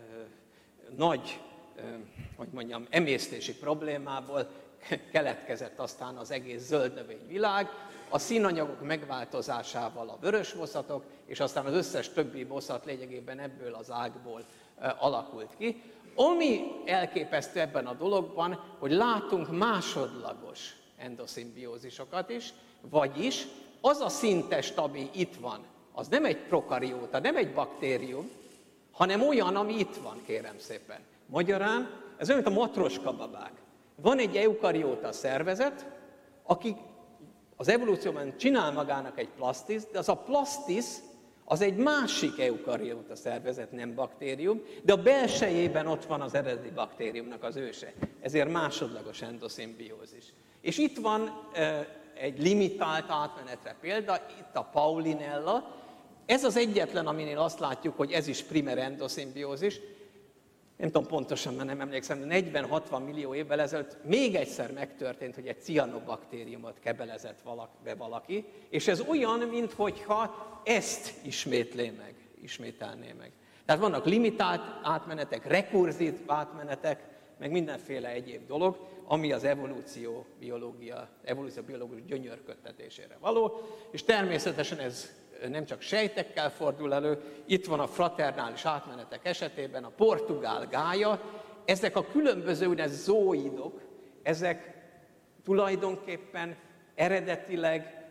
nagy, e, hogy mondjam, emésztési problémából keletkezett aztán az egész zöld növényvilág, a színanyagok megváltozásával a vörös boszatok, és aztán az összes többi boszat lényegében ebből az ágból e, alakult ki. Ami elképesztő ebben a dologban, hogy látunk másodlagos endoszimbiózisokat is, vagyis az a színtest, ami itt van, az nem egy prokarióta, nem egy baktérium, hanem olyan, ami itt van, kérem szépen. Magyarán ez olyan, mint a matroskababák. Van egy eukarióta szervezet, aki az evolúcióban csinál magának egy plasztiszt, de az a plasztisz az egy másik eukarióta szervezet, nem baktérium, de a belsejében ott van az eredeti baktériumnak az őse. Ezért másodlagos endoszimbiózis. És itt van e, egy limitált átmenetre példa, itt a Paulinella. Ez az egyetlen, aminél azt látjuk, hogy ez is primer endoszimbiózis. Nem tudom pontosan, mert nem emlékszem, de negyven-hatvan millió évvel ezelőtt még egyszer megtörtént, hogy egy cianobaktériumot kebelezett be valaki, és ez olyan, minthogyha ezt ismétlé meg, ismételné meg. Tehát vannak limitált átmenetek, rekurzív átmenetek, meg mindenféle egyéb dolog, ami az evolúció biológia, evolúció biológus gyönyörködtetésére való, és természetesen ez nem csak sejtekkel fordul elő, itt van a fraternális átmenetek esetében a portugál gája, ezek a különböző úgynevezett zooidok, ezek tulajdonképpen eredetileg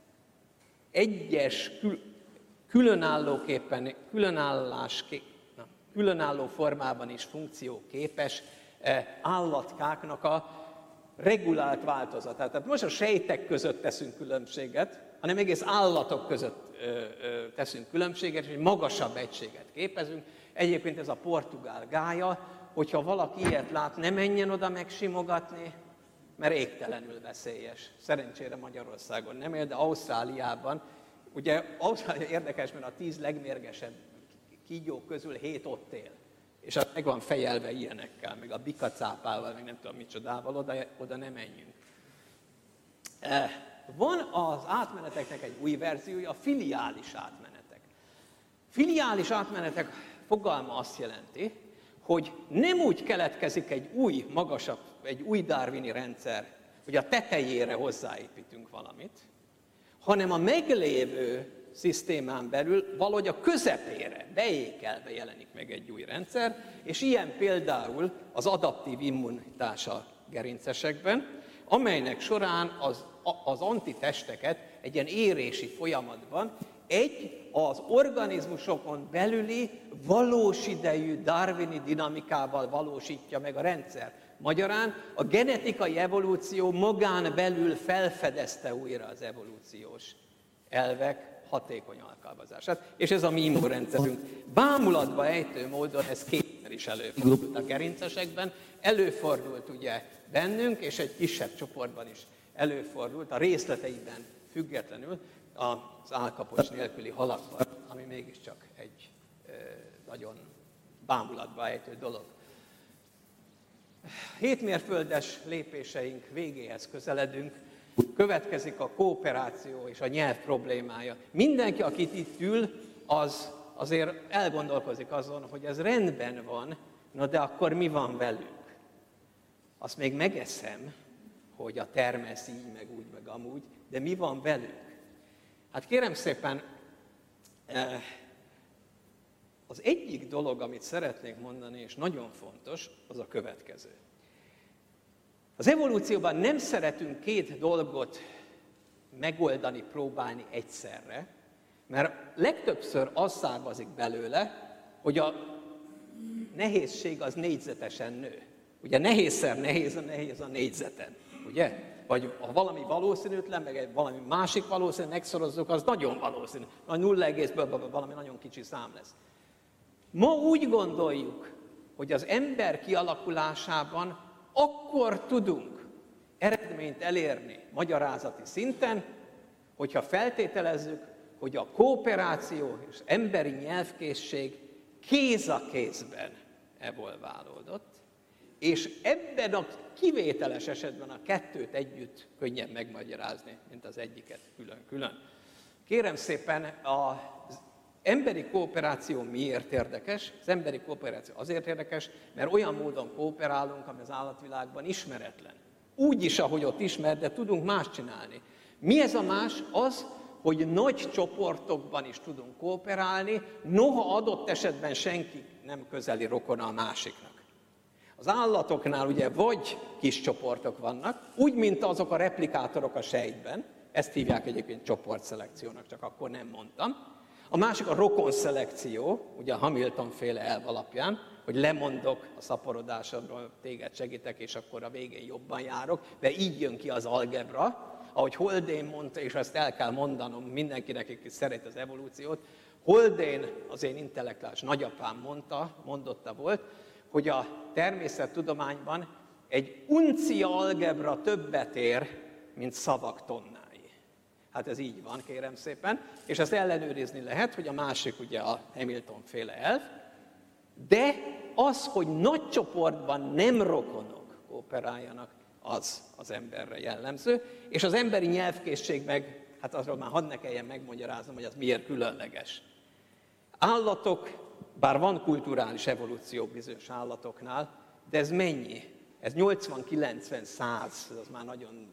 egyes kül, különállóképpen, különállás, na, különálló formában is funkcióképes állatkáknak a regulált változatát. Tehát most a sejtek között teszünk különbséget, hanem egész állatok között ö, ö, teszünk különbséget, és egy magasabb egységet képezünk. Egyébként ez a portugál gája, hogyha valaki ilyet lát, ne menjen oda megsimogatni, mert égtelenül veszélyes. Szerencsére Magyarországon nem él, de Ausztráliában, ugye Ausztrália érdekes, mert a tíz legmérgesebb kígyók közül hét ott él. És az meg van fejelve ilyenekkel, meg a bikacápával, meg nem tudom micsodával, oda, oda nem menjünk. Van az átmeneteknek egy új verziója, a filiális átmenetek. Filiális átmenetek fogalma azt jelenti, hogy nem úgy keletkezik egy új, magasabb, egy új darwini rendszer, hogy a tetejére hozzáépítünk valamit, hanem a meglévő szisztémán belül valahogy a közepére, beékelve jelenik meg egy új rendszer, és ilyen például az adaptív immunitás a gerincesekben, amelynek során az, az antitesteket egy ilyen érési folyamatban egy az organizmusokon belüli valós idejű darwini dinamikával valósítja meg a rendszer. Magyarán a genetikai evolúció magán belül felfedezte újra az evolúciós elvek hatékony alkalmazását, és ez a mi immunrendszerünk. Bámulatba ejtő módon ez két embernél is előfordult a gerincesekben, előfordult ugye bennünk, és egy kisebb csoportban is előfordult, a részleteiben függetlenül az állkapocs nélküli halakban, ami mégiscsak egy e, nagyon bámulatba ejtő dolog. Hétmérföldes lépéseink végéhez közeledünk, következik a kooperáció és a nyelv problémája. Mindenki, akit itt ül, az azért elgondolkozik azon, hogy ez rendben van, na de akkor mi van velünk? Azt még megeszem, hogy a termesz így, meg úgy, meg amúgy, de mi van velünk? Hát kérem szépen, az egyik dolog, amit szeretnék mondani, és nagyon fontos, az a következő. Az evolúcióban nem szeretünk két dolgot megoldani, próbálni egyszerre, mert legtöbbször az származik belőle, hogy a nehézség az négyzetesen nő. Ugye nehézszer nehéz, a nehéz a négyzeten, ugye? Vagy ha valami valószínűtlen, meg egy valami másik valószínű, megszorozzuk, az nagyon valószínű. A nulla egészből valami nagyon kicsi szám lesz. Ma úgy gondoljuk, hogy az ember kialakulásában akkor tudunk eredményt elérni magyarázati szinten, hogyha feltételezzük, hogy a kooperáció és emberi nyelvkészség kéz a kézben evolválódott, és ebben a kivételes esetben a kettőt együtt könnyebb megmagyarázni, mint az egyiket külön-külön. Kérem szépen, az emberi kooperáció miért érdekes? Az emberi kooperáció azért érdekes, mert olyan módon kooperálunk, ami az állatvilágban ismeretlen. Úgy is, ahogy ott ismert, de tudunk más csinálni. Mi ez a más? Az, hogy nagy csoportokban is tudunk kooperálni, noha adott esetben senki nem közeli rokona a másiknak. Az állatoknál ugye vagy kis csoportok vannak, úgy, mint azok a replikátorok a sejtben, ezt hívják egyébként csoportszelekciónak, csak akkor nem mondtam. A másik a rokonszelekció, ugye a Hamilton-féle elv alapján, hogy lemondok a szaporodásodról, téged segítek, és akkor a végén jobban járok, de így jön ki az algebra, ahogy Haldane mondta, és ezt el kell mondanom mindenkinek, aki szeret az evolúciót. Haldane, az én intellektuális nagyapám mondta, mondotta volt, hogy a természettudományban egy uncia algebra többet ér, mint szavak tonnái. Hát ez így van, kérem szépen, és ezt ellenőrizni lehet, hogy a másik ugye a Hamilton-féle elv, de az, hogy nagy csoportban nem rokonok kooperáljanak, az az emberre jellemző, és az emberi nyelvkészség meg, hát azról már hadd ne kelljen megmagyaráznom, hogy az miért különleges. Állatok, bár van kulturális evolúció bizonyos állatoknál, de ez mennyi? Ez nyolcvan, kilencven, száz, az már nagyon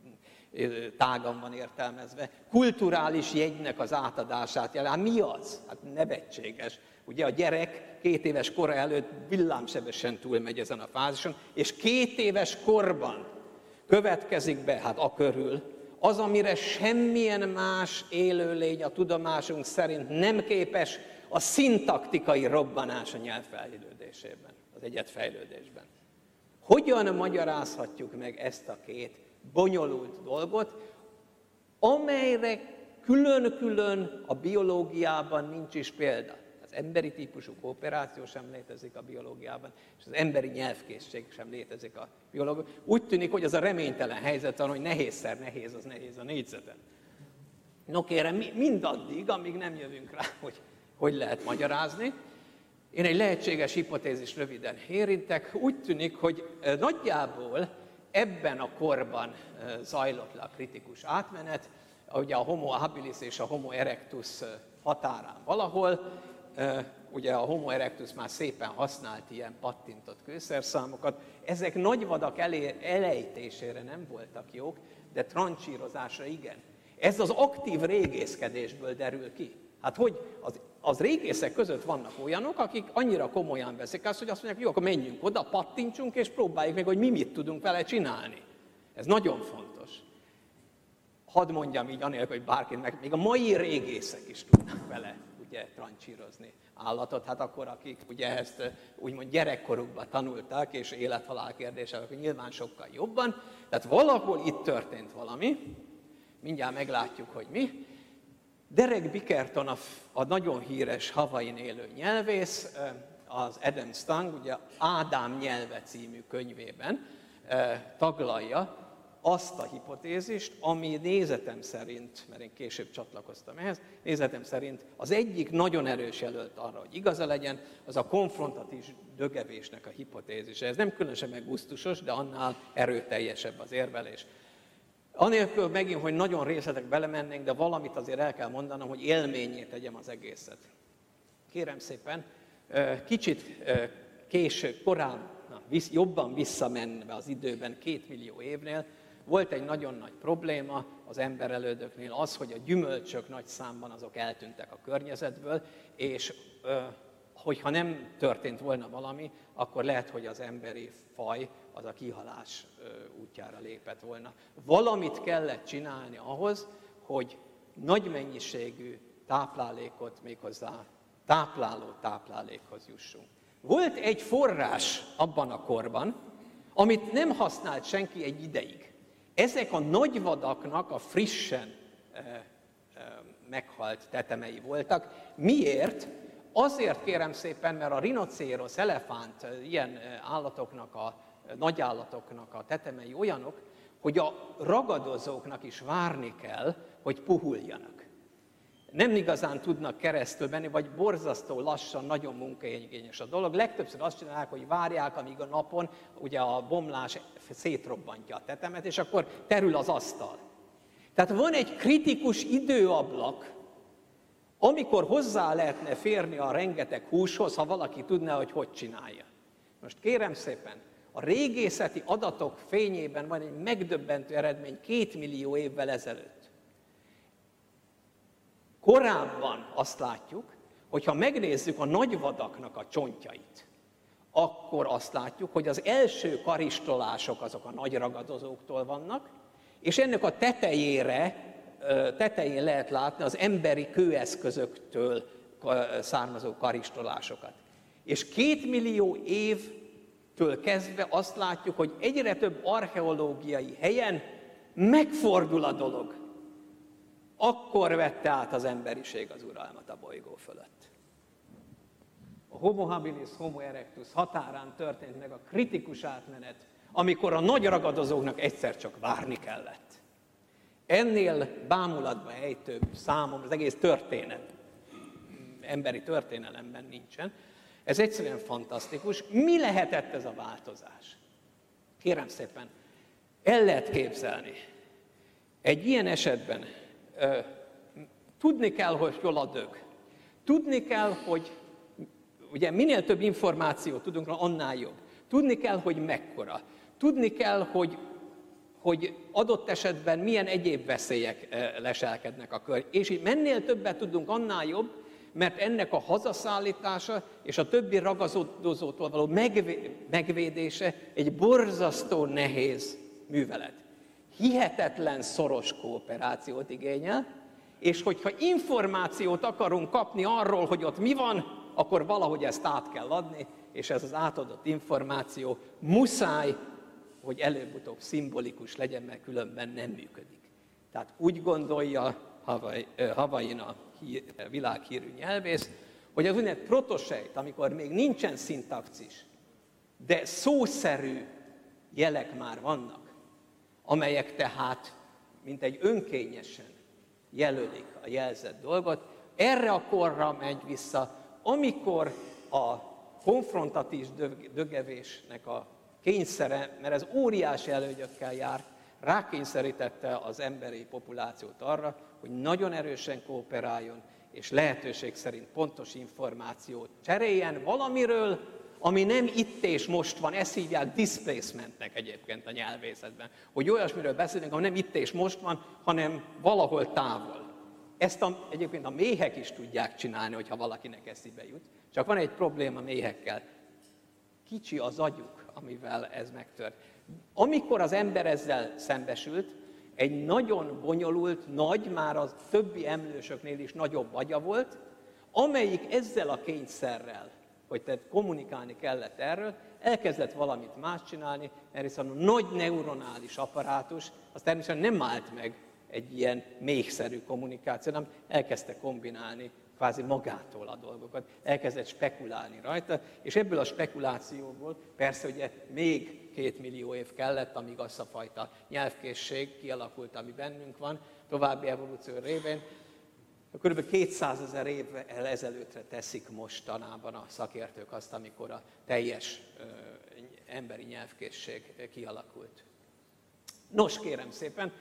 tágan van értelmezve. Kulturális jegynek az átadását jelent. Hát mi az? Hát nevetséges. Ugye a gyerek két éves kora előtt villámsebesen túlmegy ezen a fázison, és két éves korban következik be, hát a körül, az, amire semmilyen más élőlény a tudomásunk szerint nem képes, a szintaktikai robbanás a nyelv fejlődésében, az egyetfejlődésben. Hogyan magyarázhatjuk meg ezt a két bonyolult dolgot, amelyre külön-külön a biológiában nincs is példa. Az emberi típusú kooperáció sem létezik a biológiában, és az emberi nyelvkészség sem létezik a biológiában. Úgy tűnik, hogy az a reménytelen helyzet van, hogy nehézszer nehéz, az nehéz a négyzeten. No kérem, mindaddig, amíg nem jövünk rá, hogy hogy lehet magyarázni. Én egy lehetséges hipotézis röviden érintek. Úgy tűnik, hogy nagyjából ebben a korban zajlott le a kritikus átmenet, ugye a Homo habilis és a Homo erectus határán valahol. Ugye a Homo erectus már szépen használt ilyen pattintott kőszerszámokat. Ezek nagyvadak elejtésére nem voltak jók, de trancsírozásra igen. Ez az aktív régészkedésből derül ki. Hát hogy az, az régészek között vannak olyanok, akik annyira komolyan veszik azt, hogy azt mondják, jó, akkor menjünk oda, pattintsunk, és próbáljuk meg, hogy mi mit tudunk vele csinálni. Ez nagyon fontos. Hadd mondjam így, anélkül, hogy bárkinek, meg még a mai régészek is tudnak vele ugye trancsírozni állatot, hát akkor akik ugye ezt úgymond gyerekkorukban tanulták, és élethalál kérdések, akkor nyilván sokkal jobban. Tehát valahol itt történt valami, mindjárt meglátjuk, hogy mi. Derek Bickerton, a, a nagyon híres Havain élő nyelvész, az Adam Stang, ugye Ádám nyelve című könyvében taglalja azt a hipotézist, ami nézetem szerint, mert én később csatlakoztam ehhez, nézetem szerint az egyik nagyon erős jelölt arra, hogy igaza legyen, az a konfrontatív dögevésnek a hipotézise. Ez nem különösen meggusztusos, de annál erőteljesebb az érvelés. Anélkül megint, hogy nagyon részletek belemennénk, de valamit azért el kell mondanom, hogy élményé tegyem az egészet. Kérem szépen, kicsit később, korán, na, visz, jobban visszamenve az időben, két millió évnél, volt egy nagyon nagy probléma az emberelődöknél az, hogy a gyümölcsök nagy számban azok eltűntek a környezetből, és hogyha nem történt volna valami, akkor lehet, hogy az emberi faj az a kihalás útjára lépett volna. Valamit kellett csinálni ahhoz, hogy nagy mennyiségű táplálékot, méghozzá tápláló táplálékhoz jussunk. Volt egy forrás abban a korban, amit nem használt senki egy ideig. Ezek a nagyvadaknak a frissen e, e, meghalt tetemei voltak. Miért? Azért kérem szépen, mert a rinocérosz, elefánt, ilyen állatoknak, a nagy állatoknak a tetemei olyanok, hogy a ragadozóknak is várni kell, hogy puhuljanak. Nem igazán tudnak keresztül menni, vagy borzasztó lassan, nagyon munkaigényes a dolog. Legtöbbször azt csinálják, hogy várják, amíg a napon ugye a bomlás szétrobbantja a tetemet, és akkor terül az asztal. Tehát van egy kritikus időablak, amikor hozzá lehetne férni a rengeteg húshoz, ha valaki tudná, hogy hogy csinálja. Most kérem szépen, a régészeti adatok fényében van egy megdöbbentő eredmény két millió évvel ezelőtt. Korábban azt látjuk, hogy ha megnézzük a nagyvadaknak a csontjait, akkor azt látjuk, hogy az első karistolások azok a nagy ragadozóktól vannak, és ennek a tetejére, tetején lehet látni az emberi kőeszközöktől származó karistolásokat. És két millió évtől kezdve azt látjuk, hogy egyre több archeológiai helyen megfordul a dolog. Akkor vette át az emberiség az uralmat a bolygó fölött. A Homo habilis, Homo erectus határán történt meg a kritikus átmenet, amikor a nagy ragadozóknak egyszer csak várni kellett. Ennél bámulatba ejtőbb számom az egész történet, emberi történelemben nincsen. Ez egyszerűen fantasztikus. Mi lehetett ez a változás? Kérem szépen, el lehet képzelni. Egy ilyen esetben tudni kell, hogy hol a dög. Tudni kell, hogy ugye minél több információt tudunk, annál jobb. Tudni kell, hogy mekkora. Tudni kell, hogy, hogy adott esetben milyen egyéb veszélyek leselkednek a kör. És így mennél többet tudunk, annál jobb, mert ennek a hazaszállítása és a többi ragadozótól való megvédése egy borzasztó nehéz művelet. Hihetetlen szoros kooperációt igényel, és hogyha információt akarunk kapni arról, hogy ott mi van, akkor valahogy ezt át kell adni, és ez az átadott információ muszáj, hogy előbb-utóbb szimbolikus legyen, mert különben nem működik. Tehát úgy gondolja Havain a világhírű nyelvész, hogy az úgynevezett protosejt, amikor még nincsen szintaxis, de szószerű jelek már vannak, amelyek tehát mint egy önkényesen jelölik a jelzett dolgot, erre a korra megy vissza, amikor a konfrontatív dögevésnek a kényszere, mert ez óriási előnyökkel jár, rákényszerítette az emberi populációt arra, hogy nagyon erősen kooperáljon, és lehetőség szerint pontos információt cseréljen valamiről, ami nem itt és most van, ezt hívják displacementnek egyébként a nyelvészetben. Hogy olyasmiről beszélünk, ami nem itt és most van, hanem valahol távol. Ezt a, egyébként a méhek is tudják csinálni, hogyha valakinek eszébe jut. Csak van egy probléma méhekkel. Kicsi az agyuk, amivel ez megtört. Amikor az ember ezzel szembesült, egy nagyon bonyolult, nagy, már az többi emlősöknél is nagyobb agya volt, amelyik ezzel a kényszerrel, hogy tehát kommunikálni kellett erről, elkezdett valamit más csinálni, mert hiszen a nagy neuronális apparátus, az természetesen nem állt meg egy ilyen méhszerű kommunikáció, hanem elkezdte kombinálni kvázi magától a dolgokat, elkezdett spekulálni rajta, és ebből a spekulációból persze ugye még két millió év kellett, amíg az a fajta nyelvkészség kialakult, ami bennünk van, további evolúció révén. Kb. kétszázezer évvel ezelőttre teszik mostanában a szakértők azt, amikor a teljes ö, emberi nyelvkészség kialakult. Nos, kérem szépen,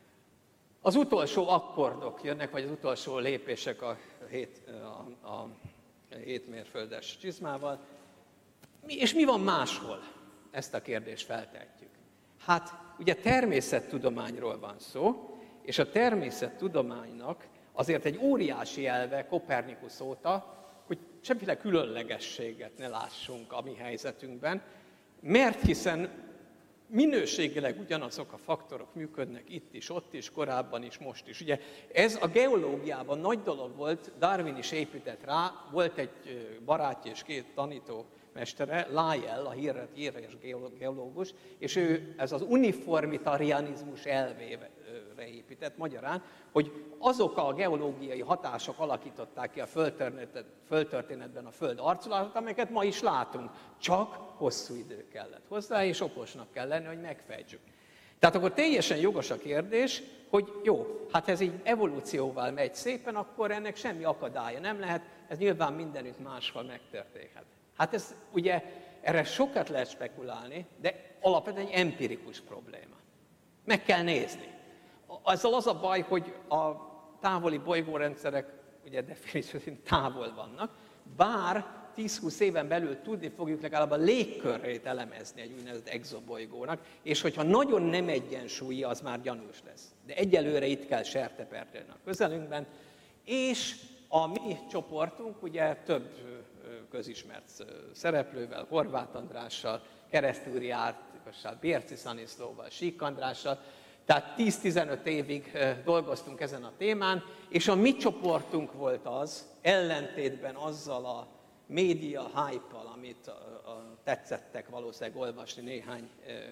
az utolsó akkordok jönnek, vagy az utolsó lépések a hét, a, a hét mérföldes csizmával. Mi, és mi van máshol? Ezt a kérdést feltehetjük. Hát, ugye természettudományról van szó, és a természettudománynak azért egy óriási elve Kopernikusz óta, hogy semmiféle különlegességet ne lássunk a mi helyzetünkben, mert hiszen minőségileg ugyanazok a faktorok működnek itt is, ott is, korábban is, most is. Ugye ez a geológiában nagy dolog volt, Darwin is épített rá, volt egy barátja és két tanítómestere, Lyell, a híres, híres geológus, és ő ez az uniformitarianizmus elvére épített, magyarán, hogy azok a geológiai hatások alakították ki a földtörténetben a Föld arculatát, amelyeket ma is látunk. Csak hosszú idő kellett hozzá, és okosnak kell lenni, hogy megfejtsük. Tehát akkor teljesen jogos a kérdés, hogy jó, hát ez így evolúcióval megy szépen, akkor ennek semmi akadálya nem lehet, ez nyilván mindenütt máshol megtörténhet. Hát ez ugye, erre sokat lehet spekulálni, de alapvetően egy empirikus probléma. Meg kell nézni. Azzal az a baj, hogy a távoli bolygórendszerek ugye definíció szerint távol vannak, bár tíz-húsz éven belül tudni fogjuk legalább a légkörét elemezni egy úgynevezett exobolygónak, és hogyha nagyon nem egyensúlyi, az már gyanús lesz. De egyelőre itt kell sertepertélni a közelünkben, és a mi csoportunk ugye több közismert szereplővel, Horváth Andrással, Keresztúri Árpáddal, Bérci Szaniszlóval, Sík Andrással, tehát tíz-tizenöt évig dolgoztunk ezen a témán, és a mi csoportunk volt az, ellentétben azzal a média hype-al, amit a, a tetszettek valószínűleg olvasni néhány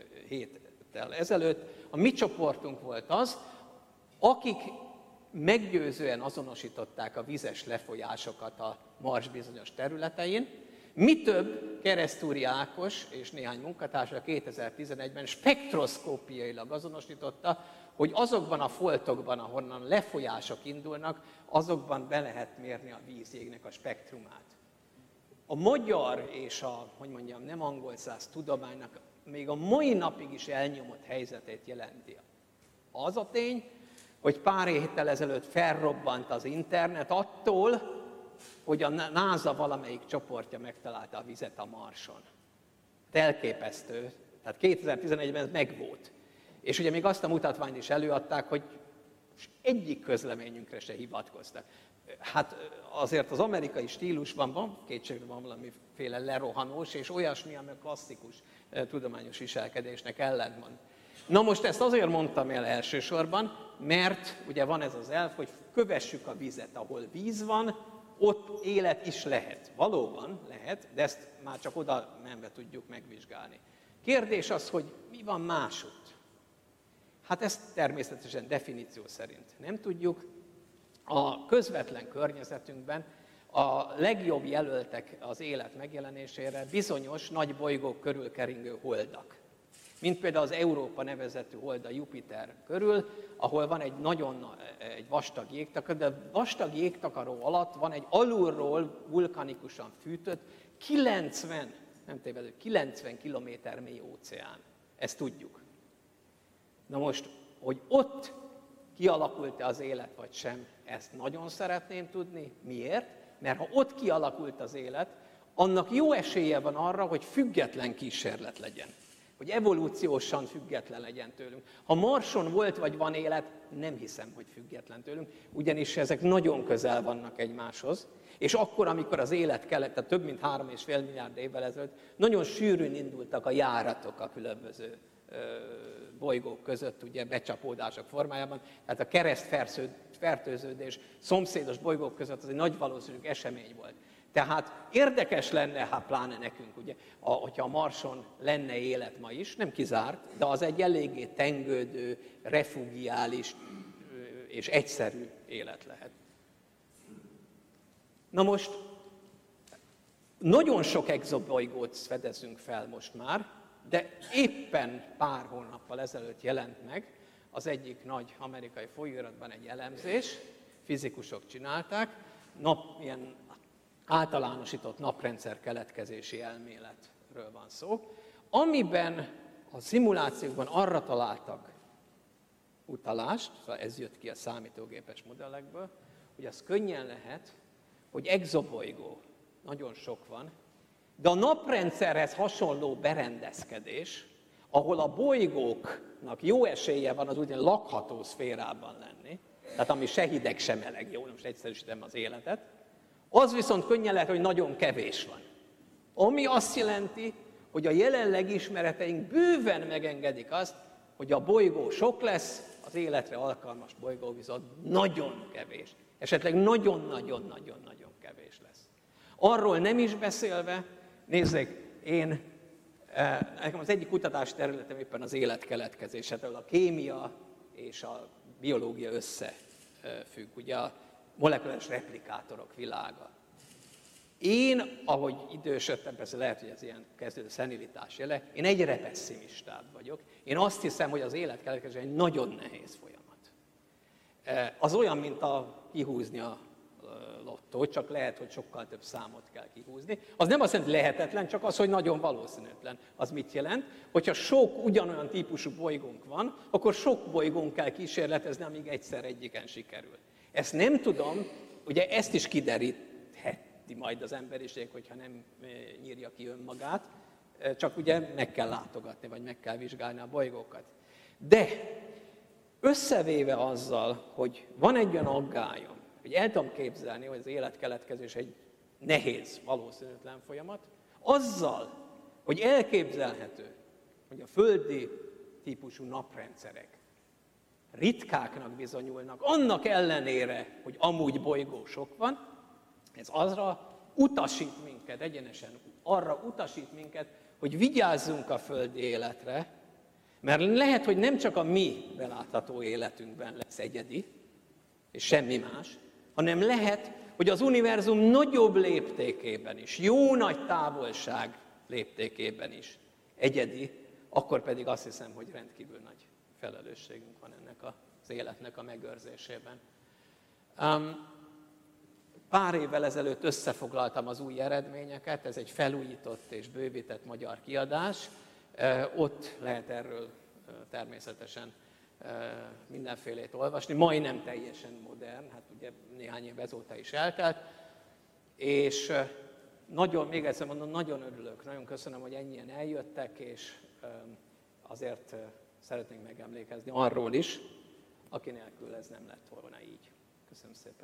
héttel ezelőtt, a mi csoportunk volt az, akik meggyőzően azonosították a vizes lefolyásokat a Mars bizonyos területein. Mi több, Keresztúri Ákos és néhány munkatársa kétezer-tizenegyben spektroszkópiailag azonosította, hogy azokban a foltokban, ahonnan lefolyások indulnak, azokban be lehet mérni a vízjégnek a spektrumát. A magyar és a, hogy mondjam, nem angol száz tudománynak még a mai napig is elnyomott helyzetét jelenti. Az a tény, hogy pár héttel ezelőtt felrobbant az internet attól, hogy a NASA valamelyik csoportja megtalálta a vizet a Marson. Elképesztő. Tehát kétezer-tizenegyben ez megvolt. És ugye még azt a mutatványt is előadták, hogy egyik közleményünkre se hivatkoztak. Hát azért az amerikai stílusban van, kétségben van valamiféle lerohanós, és olyasmi, ami a klasszikus tudományos viselkedésnek ellentmond. Na most ezt azért mondtam el elsősorban, mert ugye van ez az elv, hogy kövessük a vizet, ahol víz van, ott élet is lehet. Valóban lehet, de ezt már csak oda menve tudjuk megvizsgálni. Kérdés az, hogy mi van másutt? Hát ezt természetesen definíció szerint nem tudjuk. A közvetlen környezetünkben a legjobb jelöltek az élet megjelenésére bizonyos nagy bolygók körül keringő holdak. Mint például az Európa nevezetű hold a Jupiter körül, ahol van egy nagyon egy vastag jégtakar, de vastag jégtakaró alatt van egy alulról vulkanikusan fűtött kilencven, nem tévedő, kilencven kilométer mély óceán. Ezt tudjuk. Na most, hogy ott kialakult-e az élet vagy sem, ezt nagyon szeretném tudni. Miért? Mert ha ott kialakult az élet, annak jó esélye van arra, hogy független kísérlet legyen. Hogy evolúciósan független legyen tőlünk. Ha Marson volt vagy van élet, nem hiszem, hogy független tőlünk, ugyanis ezek nagyon közel vannak egymáshoz, és akkor, amikor az élet kellett, tehát több mint három és fél milliárd évvel ezelőtt, nagyon sűrűn indultak a járatok a különböző ö, bolygók között, ugye becsapódások formájában, tehát a keresztfertőződés szomszédos bolygók között az egy nagy valószínűség esemény volt. Tehát érdekes lenne, hát pláne nekünk, ugye, a, hogyha a Marson lenne élet ma is, nem kizárt, de az egy eléggé tengődő, refugiális és egyszerű élet lehet. Na most, nagyon sok exobolygót fedezünk fel most már, de éppen pár hónappal ezelőtt jelent meg az egyik nagy amerikai folyóiratban egy elemzés, fizikusok csinálták, nap, ilyen általánosított naprendszer keletkezési elméletről van szó, amiben a szimulációkban arra találtak utalást, szóval ez jött ki a számítógépes modellekből, hogy az könnyen lehet, hogy exobolygó, nagyon sok van, de a naprendszerhez hasonló berendezkedés, ahol a bolygóknak jó esélye van az úgynevezett lakható szférában lenni, tehát ami se hideg, se meleg, jó, most egyszerűsítem az életet, az viszont könnyen lehet, hogy nagyon kevés van. Ami azt jelenti, hogy a jelenlegi ismereteink bőven megengedik azt, hogy a bolygó sok lesz, az életre alkalmas bolygó viszont nagyon kevés. Esetleg nagyon-nagyon-nagyon-nagyon kevés lesz. Arról nem is beszélve, nézzék, én, nekem az egyik kutatási területem éppen az élet keletkezése, tehát a kémia és a biológia összefügg, ugye a molekuláris replikátorok világa. Én, ahogy idősödtem, persze lehet, hogy ez ilyen kezdődő szenilitás jele, én egyre pesszimistább vagyok. Én azt hiszem, hogy az élet keletkezése egy nagyon nehéz folyamat. Az olyan, mint a kihúzni a lottót, csak lehet, hogy sokkal több számot kell kihúzni. Az nem azt jelenti lehetetlen, csak az, hogy nagyon valószínűtlen. Az mit jelent? Hogyha sok ugyanolyan típusú bolygónk van, akkor sok bolygónk kell kísérletezni, amíg egyszer egyiken sikerül. Ezt nem tudom, ugye ezt is kiderítheti majd az emberiség, hogyha nem nyírja ki önmagát, csak ugye meg kell látogatni, vagy meg kell vizsgálni a bolygókat. De összevéve azzal, hogy van egy olyan aggályom, hogy el tudom képzelni, hogy az életkeletkezés egy nehéz, valószínűtlen folyamat, azzal, hogy elképzelhető, hogy a földi típusú naprendszerek ritkáknak bizonyulnak, annak ellenére, hogy amúgy bolygó sok van, ez azra utasít minket, egyenesen arra utasít minket, hogy vigyázzunk a földi életre, mert lehet, hogy nem csak a mi belátható életünkben lesz egyedi, és semmi más, hanem lehet, hogy az univerzum nagyobb léptékében is, jó nagy távolság léptékében is egyedi, akkor pedig azt hiszem, hogy rendkívül nagy felelősségünk van ennek az életnek a megőrzésében. Um, pár évvel ezelőtt összefoglaltam az új eredményeket, ez egy felújított és bővített magyar kiadás. Uh, ott lehet erről uh, természetesen uh, mindenfélét olvasni, majdnem teljesen modern, hát ugye néhány év ezóta is eltelt, és uh, nagyon, még egyszer mondom, nagyon örülök, nagyon köszönöm, hogy ennyien eljöttek, és uh, azért uh, szeretnénk megemlékezni arról is, aki nélkül ez nem lett volna így. Köszönöm szépen.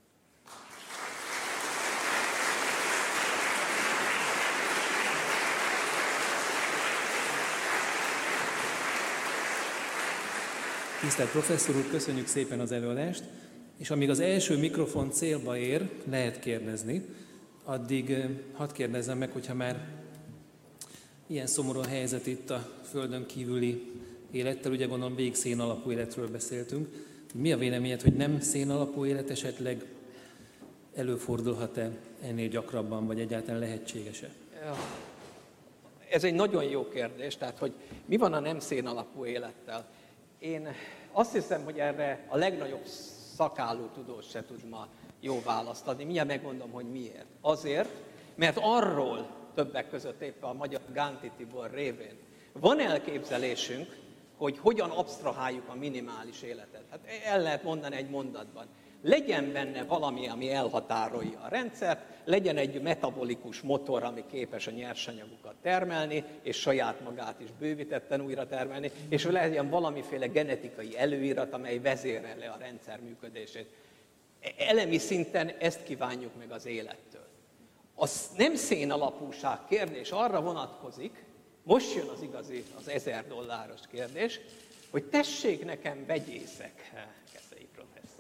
Tisztelt professzor úr, köszönjük szépen az előadást, és amíg az első mikrofon célba ér, lehet kérdezni, addig hadd kérdezzem meg, hogyha már ilyen szomorú a helyzet itt a Földön kívüli élettel, ugye gondolom végig szén alapú életről beszéltünk. Mi a véleményed, hogy nem szén alapú élet esetleg előfordulhat-e ennél gyakrabban, vagy egyáltalán lehetséges-e? Ez egy nagyon jó kérdés, tehát hogy mi van a nem szén alapú élettel? Én azt hiszem, hogy erre a legnagyobb szakálló tudós se tud ma jó választ adni. Mindjárt megmondom, hogy miért. Azért, mert arról többek között éppen a magyar Gánti Tibor révén van elképzelésünk, hogy hogyan absztraháljuk a minimális életet. Hát el lehet mondani egy mondatban. Legyen benne valami, ami elhatárolja a rendszert, legyen egy metabolikus motor, ami képes a nyersanyagokat termelni, és saját magát is bővítetten újra termelni, és legyen valamiféle genetikai előírat, amely vezérel le a rendszer működését. Elemi szinten ezt kívánjuk meg az élettől. A nem szénalapúság kérdés arra vonatkozik, most jön az igazi, az ezer dolláros kérdés, hogy tessék nekem vegyészek, Keszei professzor,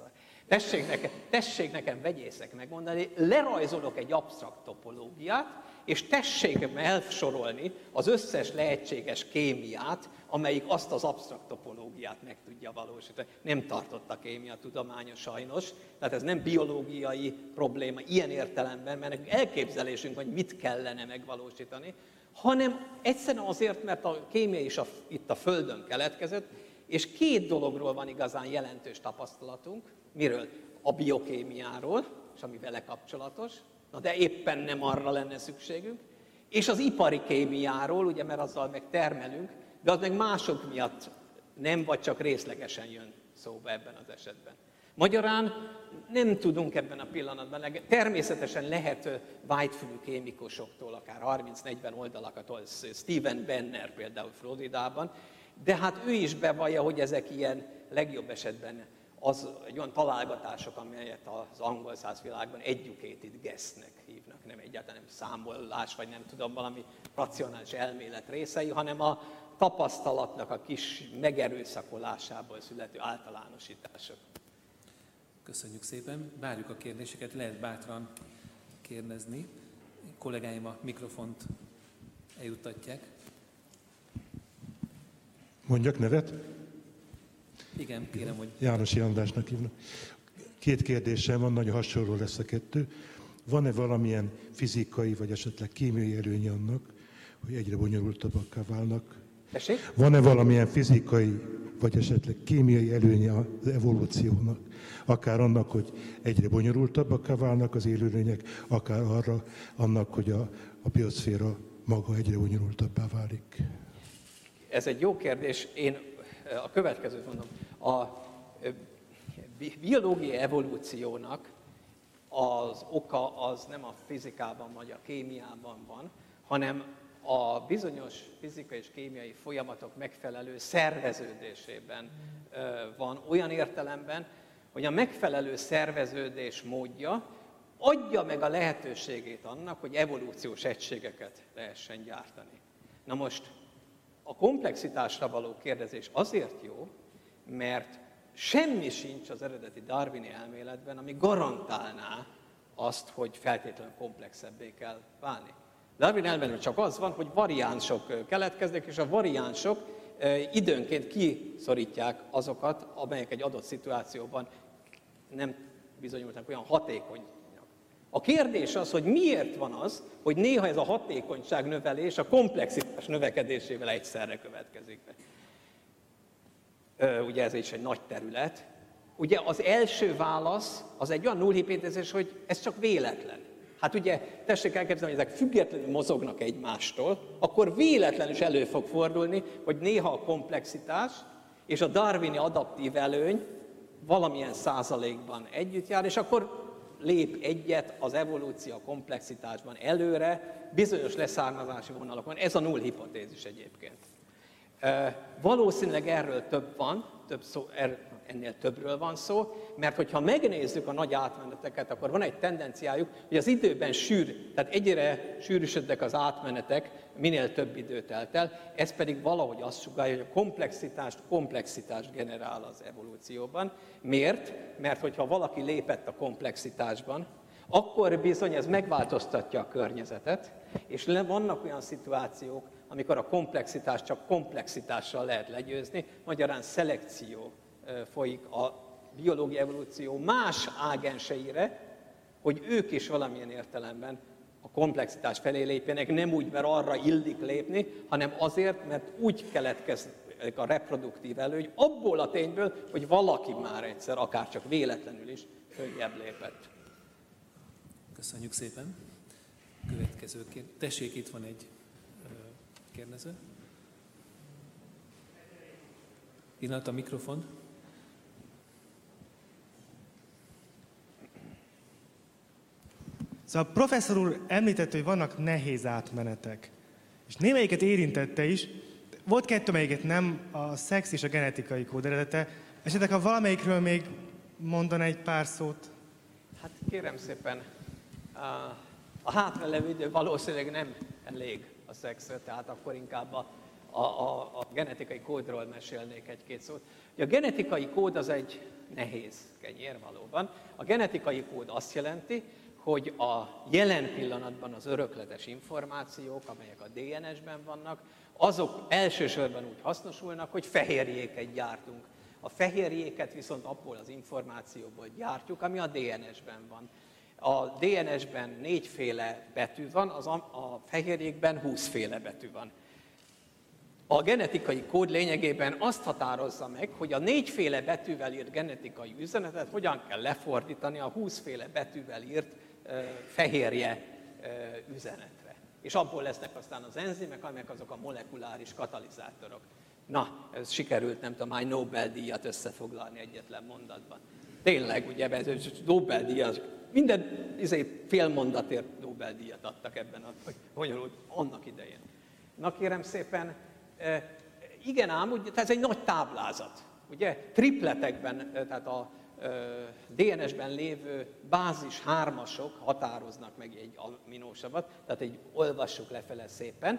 Tessék nekem, tessék nekem vegyészek megmondani, lerajzolok egy absztrakt topológiát, és tessék elsorolni az összes lehetséges kémiát, amelyik azt az absztrakt topológiát meg tudja valósítani. Nem tartott a kémia tudománya sajnos, tehát ez nem biológiai probléma ilyen értelemben, mert nekünk elképzelésünk, hogy mit kellene megvalósítani, hanem egyszerűen azért, mert a kémia is a, itt a Földön keletkezett, és két dologról van igazán jelentős tapasztalatunk. Miről? A biokémiáról, és ami vele kapcsolatos, na de éppen nem arra lenne szükségünk, és az ipari kémiáról, ugye, mert azzal meg termelünk, de az meg mások miatt nem, vagy csak részlegesen jön szóba ebben az esetben. Magyarán nem tudunk ebben a pillanatban, természetesen lehet vágyfülű kémikusoktól, akár harminc-negyven oldalakat, Steven Benner például Floridában, de hát ő is bevallja, hogy ezek ilyen legjobb esetben az egy olyan találgatások, amelyet az angol száz világban educated guessnek hívnak, nem egyáltalán nem számolás, vagy nem tudom, valami racionális elmélet részei, hanem a tapasztalatnak a kis megerőszakolásából születő általánosítások. Köszönjük szépen, várjuk a kérdéseket, lehet bátran kérdezni. Kollégáim a mikrofont eljuttatják. Mondjak nevet? Igen, kérem, hogy... Jánosi Andrásnak hívnak. Két kérdésem van, nagyon hasonló lesz a kettő. Van-e valamilyen fizikai, vagy esetleg kémiai előnye annak, hogy egyre bonyolultabbakká válnak? Tessék? Van-e valamilyen fizikai, vagy esetleg kémiai előnye az evolúciónak? Akár annak, hogy egyre bonyolultabbakká válnak az élőlények, akár arra, annak, hogy a, a bioszféra maga egyre bonyolultabbá válik. Ez egy jó kérdés. Én a következőt mondom. A biológiai evolúciónak az oka az nem a fizikában vagy a kémiában van, hanem a bizonyos fizikai és kémiai folyamatok megfelelő szerveződésében van, olyan értelemben, hogy a megfelelő szerveződés módja adja meg a lehetőségét annak, hogy evolúciós egységeket lehessen gyártani. Na most a komplexitásra való kérdezés azért jó, mert semmi sincs az eredeti darwini elméletben, ami garantálná azt, hogy feltétlenül komplexebbé kell válni. Darwin elméletben csak az van, hogy variánsok keletkeznek, és a variánsok időnként kiszorítják azokat, amelyek egy adott szituációban nem bizonyultak olyan hatékonyak. A kérdés az, hogy miért van az, hogy néha ez a hatékonyság növelés a komplexitás növekedésével egyszerre következik be. Ugye ez is egy nagy terület. Ugye az első válasz az egy olyan nullhipotézis, hogy ez csak véletlen. Hát ugye tessék elképzelni, hogy ezek függetlenül mozognak egymástól, akkor véletlenül is elő fog fordulni, hogy néha a komplexitás és a darwini adaptív előny valamilyen százalékban együtt jár, és akkor lép egyet az evolúció a komplexitásban előre, bizonyos leszármazási vonalakon. Ez a null hipotézis egyébként. E, valószínűleg erről több van, több szó, er, ennél többről van szó, mert hogyha megnézzük a nagy átmeneteket, akkor van egy tendenciájuk, hogy az időben sűr, tehát egyre sűrűsödnek az átmenetek, minél több idő telt el, ez pedig valahogy azt sugálja, hogy a komplexitást, komplexitást generál az evolúcióban. Miért? Mert hogyha valaki lépett a komplexitásban, akkor bizony ez megváltoztatja a környezetet, és vannak olyan szituációk, amikor a komplexitást csak komplexitással lehet legyőzni, magyarán szelekció folyik a biológiai evolúció más ágenseire, hogy ők is valamilyen értelemben a komplexitás felé lépjenek, nem úgy, mert arra illik lépni, hanem azért, mert úgy keletkezik a reproduktív előny, abból a tényből, hogy valaki már egyszer, akár csak véletlenül is följebb lépett. Köszönjük szépen. Következő kérdés. Tessék, itt van egy kérdező. Pillanat, a mikrofon. Szóval a professzor úr említette, hogy vannak nehéz átmenetek. És némelyiket érintette is. Volt kettő, melyiket nem, a szex és a genetikai kód eredete. Esetleg, ha valamelyikről még mondaná egy pár szót? Hát kérem szépen, a hátra levő idő valószínűleg nem elég a szexre, tehát akkor inkább a, a, a, a genetikai kódról mesélnék egy-két szót. A genetikai kód az egy nehéz kenyér valóban. A genetikai kód azt jelenti, hogy a jelen pillanatban az örökletes információk, amelyek a dé en es-ben vannak, azok elsősorban úgy hasznosulnak, hogy fehérjéket gyártunk. A fehérjéket viszont abból az információból gyártjuk, ami a dé en es-ben van. A dé en es-ben négyféle betű van, az a fehérjékben húszféle betű van. A genetikai kód lényegében azt határozza meg, hogy a négyféle betűvel írt genetikai üzenetet hogyan kell lefordítani a húszféle betűvel írt uh, fehérje uh, üzenetre. És abból lesznek aztán az enzimek, amelyek azok a molekuláris katalizátorok. Na, ez sikerült, nem tudom, hány Nobel-díjat összefoglalni egyetlen mondatban. Tényleg, ugye, ez Nobel-díjat, minden izé, fél mondatért Nobel-díjat adtak ebben a bonyolult annak idején. Na kérem szépen, e, igen ám, ugye, ez egy nagy táblázat. Ugye, tripletekben, tehát a e, dé en es-ben lévő bázis hármasok határoznak meg egy aminósavat, tehát egy olvassuk lefele szépen,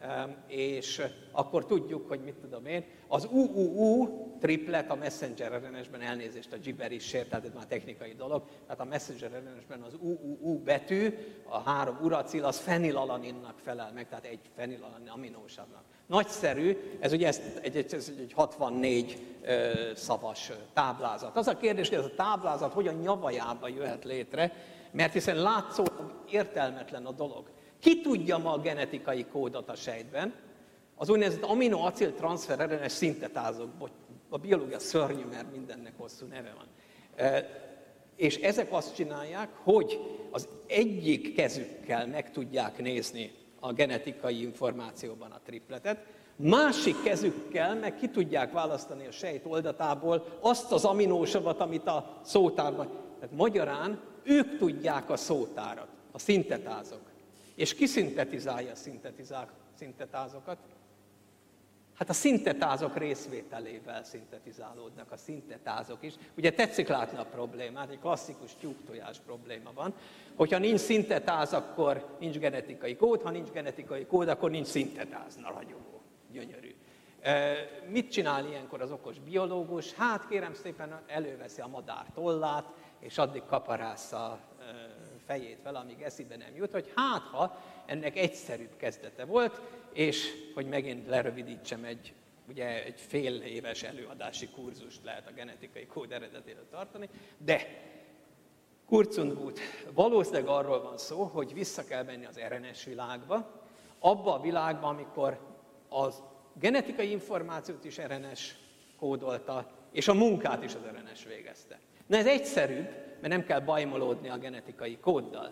és akkor tudjuk, hogy mit tudom én, az u u u triplet a messenger er en es-ben, elnézést a gibberish-ért, tehát ez már technikai dolog, tehát a messenger er en es-ben az u u u betű, a három uracil, az fenilalaninnak felel meg, tehát egy fenilalanin aminósavnak. Nagyszerű, ez ugye ez egy, egy, egy hatvannégy ö, szavas táblázat. Az a kérdés, hogy ez a táblázat hogyan nyavajába jöhet létre, mert hiszen látszólag értelmetlen a dolog. Ki tudja ma a genetikai kódot a sejtben? Az úgynevezett aminoacil transfer er en es szintetázók, a biológia szörnyű, mert mindennek hosszú neve van. E, és ezek azt csinálják, hogy az egyik kezükkel meg tudják nézni a genetikai információban a tripletet, másik kezükkel meg ki tudják választani a sejt oldatából azt az aminósavat, amit a szótárban. Tehát magyarán ők tudják a szótárat, a szintetázók. És ki szintetizálja a szintetázókat? Hát a szintetázók részvételével szintetizálódnak a szintetázók is. Ugye tetszik látni a problémát, egy klasszikus tyúktojás probléma van. Hogyha nincs szintetáz, akkor nincs genetikai kód, ha nincs genetikai kód, akkor nincs szintetáz. Na, ragyogó, gyönyörű. E, mit csinál ilyenkor az okos biológus? Hát kérem szépen előveszi a madár tollát, és addig kaparásza a fejét vele, amíg eszébe nem jut, hogy hát ha ennek egyszerűbb kezdete volt, és hogy megint lerövidítsem, egy, ugye egy fél éves előadási kurzust lehet a genetikai kód eredetéről tartani, de kurz und gut, valószínűleg arról van szó, hogy vissza kell menni az er en es világba, abba a világba, amikor az genetikai információt is er en es kódolta, és a munkát is az er en es végezte. Na ez egyszerűbb, mert nem kell bajmolódni a genetikai kóddal.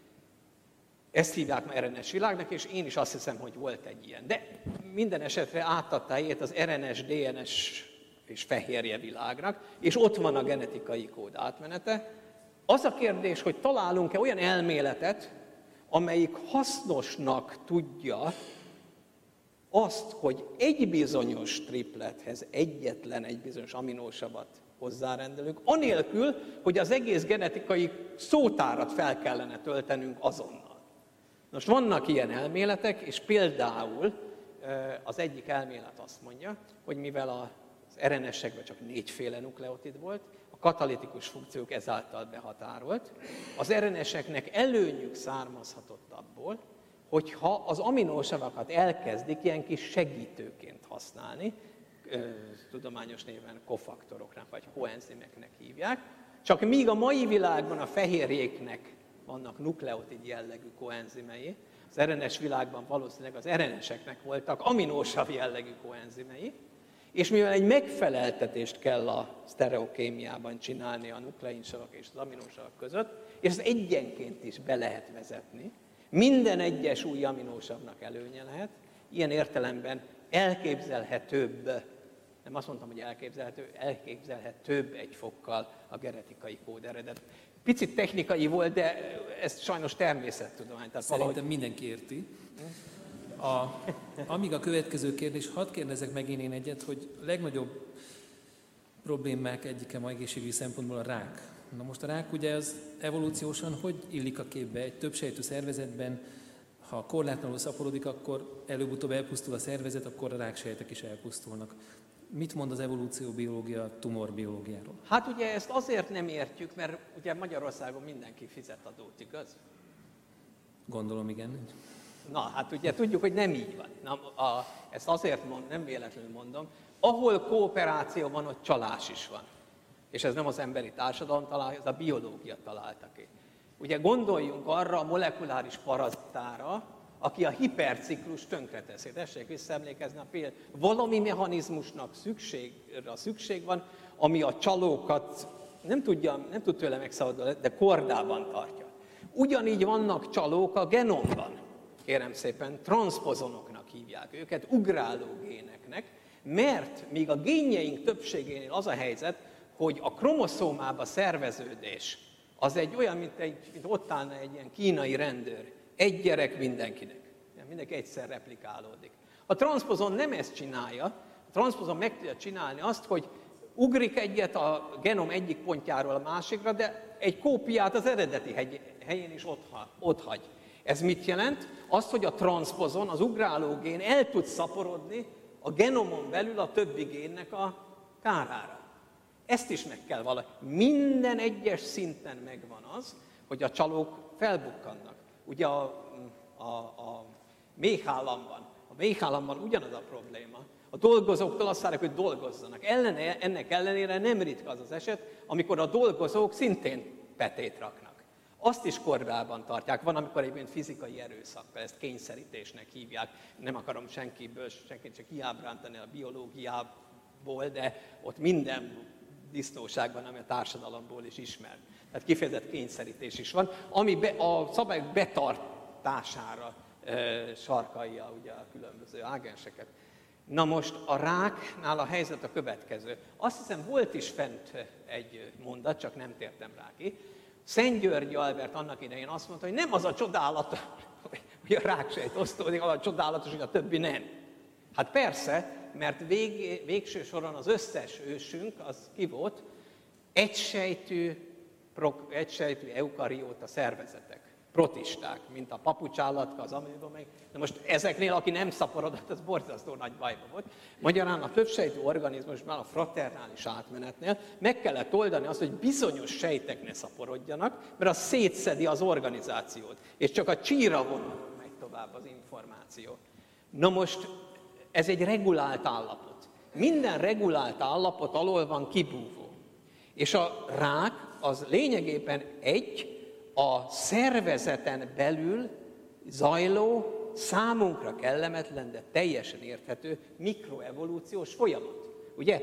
Ezt hívják ma er en es világnak, és én is azt hiszem, hogy volt egy ilyen. De minden esetre átadta helyét az er en es, dé en es és fehérje világnak, és ott van a genetikai kód átmenete. Az a kérdés, hogy találunk-e olyan elméletet, amelyik hasznosnak tudja azt, hogy egy bizonyos triplethez egyetlen egy bizonyos aminósavat hozzárendelünk, anélkül, hogy az egész genetikai szótárat fel kellene töltenünk azonnal. Most vannak ilyen elméletek, és például az egyik elmélet azt mondja, hogy mivel az er en es-ekben csak négyféle nukleotid volt, a katalitikus funkciók ezáltal behatárolt, az er en es-eknek előnyük származhatott abból, hogyha az aminósavakat elkezdik ilyen kis segítőként használni, tudományos néven kofaktoroknak vagy koenzimeknek hívják, csak míg a mai világban a fehérjéknek vannak nukleotid jellegű koenzimei, az er en es világban valószínűleg az er en es-eknek voltak aminósav jellegű koenzimei, és mivel egy megfeleltetést kell a sztereokémiában csinálni a nukleinsavak és az aminósavak között, és ezt egyenként is be lehet vezetni, minden egyes új aminósavnak előnye lehet, ilyen értelemben elképzelhetőbb, nem azt mondtam, hogy elképzelhető, elképzelhetőbb egy fokkal a genetikai kód eredet. Picit technikai volt, de ez sajnos természettudomány. Tehát Szerintem valahogy... mindenki érti. A, amíg a következő kérdés, hadd kérdezek megint én egyet, hogy a legnagyobb problémák egyike ma egészségügyi szempontból a rák. Na most a rák ugye az evolúciósan hogy illik a képbe? Egy többsejtű szervezetben Ha korlátlanul szaporodik, akkor előbb-utóbb elpusztul a szervezet, akkor a ráksejtek is elpusztulnak. Mit mond az evolúcióbiológia a tumorbiológiáról? Hát ugye ezt azért nem értjük, mert ugye Magyarországon mindenki fizet adót, igaz? Gondolom, igen. Na, hát ugye tudjuk, hogy nem így van. Na, a, ezt azért mond, nem véletlenül mondom. Ahol kooperáció van, ott csalás is van. És ez nem az emberi társadalom találja, ez a biológia találta ki. Ugye gondoljunk arra a molekuláris parazitára, aki a hiperciklus tönkreteszi. Tessék visszaemlékezni a példát. Valami mechanizmusnak szükség, szükség van, ami a csalókat nem, tudja, nem tud tőle megszabadulni, de kordában tartja. Ugyanígy vannak csalók a genomban, kérem szépen, transzpozonoknak hívják őket, ugráló géneknek, mert míg a génjeink többségénél az a helyzet, hogy a kromoszómába szerveződés az egy olyan, mint, egy, mint ott állna egy ilyen kínai rendőr. Egy gyerek mindenkinek. Mindenki egyszer replikálódik. A transzpozon nem ezt csinálja, a transzpozon meg tudja csinálni azt, hogy ugrik egyet a genom egyik pontjáról a másikra, de egy kópiát az eredeti helyén is ott hagy. Ez mit jelent? Azt, hogy a transzpozon, az ugráló gén el tud szaporodni a genomon belül a többi génnek a kárára. Ezt is meg kell valahogy. Minden egyes szinten megvan az, hogy a csalók felbukkannak. Ugye a, a, a méhállamban, a méhállamban ugyanaz a probléma. A dolgozóktól azt várják, hogy dolgozzanak. Ellene, ennek ellenére nem ritka az az eset, amikor a dolgozók szintén petét raknak. Azt is kordában tartják. Van, amikor egyébként fizikai erőszak, ezt kényszerítésnek hívják. Nem akarom senkiből, senkit csak kiábrántani a biológiából, de ott minden disznóság van, ami a társadalomból is ismert. Tehát kifejezett kényszerítés is van, ami be, a szabályok betartására e, sarkalja ugye a különböző ágenseket. Na most a ráknál a helyzet a következő. Azt hiszem, volt is fent egy mondat, csak nem tértem rá ki. Szent György Albert annak idején azt mondta, hogy nem az a csodálatos, hogy a ráksejt osztódik, az a csodálatos, hogy a többi nem. Hát persze, mert vég, végső soron az összes ősünk, az ki volt, egysejtű, egysejtű eukarióta szervezetek, protisták, mint a papucsállatka, az amőba meg. De most ezeknél, aki nem szaporodott, az borzasztó nagy bajba volt. Magyarán a többsejtű organizmusban, a fraternális átmenetnél meg kellett oldani azt, hogy bizonyos sejtek ne szaporodjanak, mert az szétszedi az organizációt, és csak a csíravonalon megy tovább az információ. Na most ez egy regulált állapot. Minden regulált állapot alól van kibúvó. És a rák az lényegében egy a szervezeten belül zajló, számunkra kellemetlen, de teljesen érthető mikroevolúciós folyamat. Ugye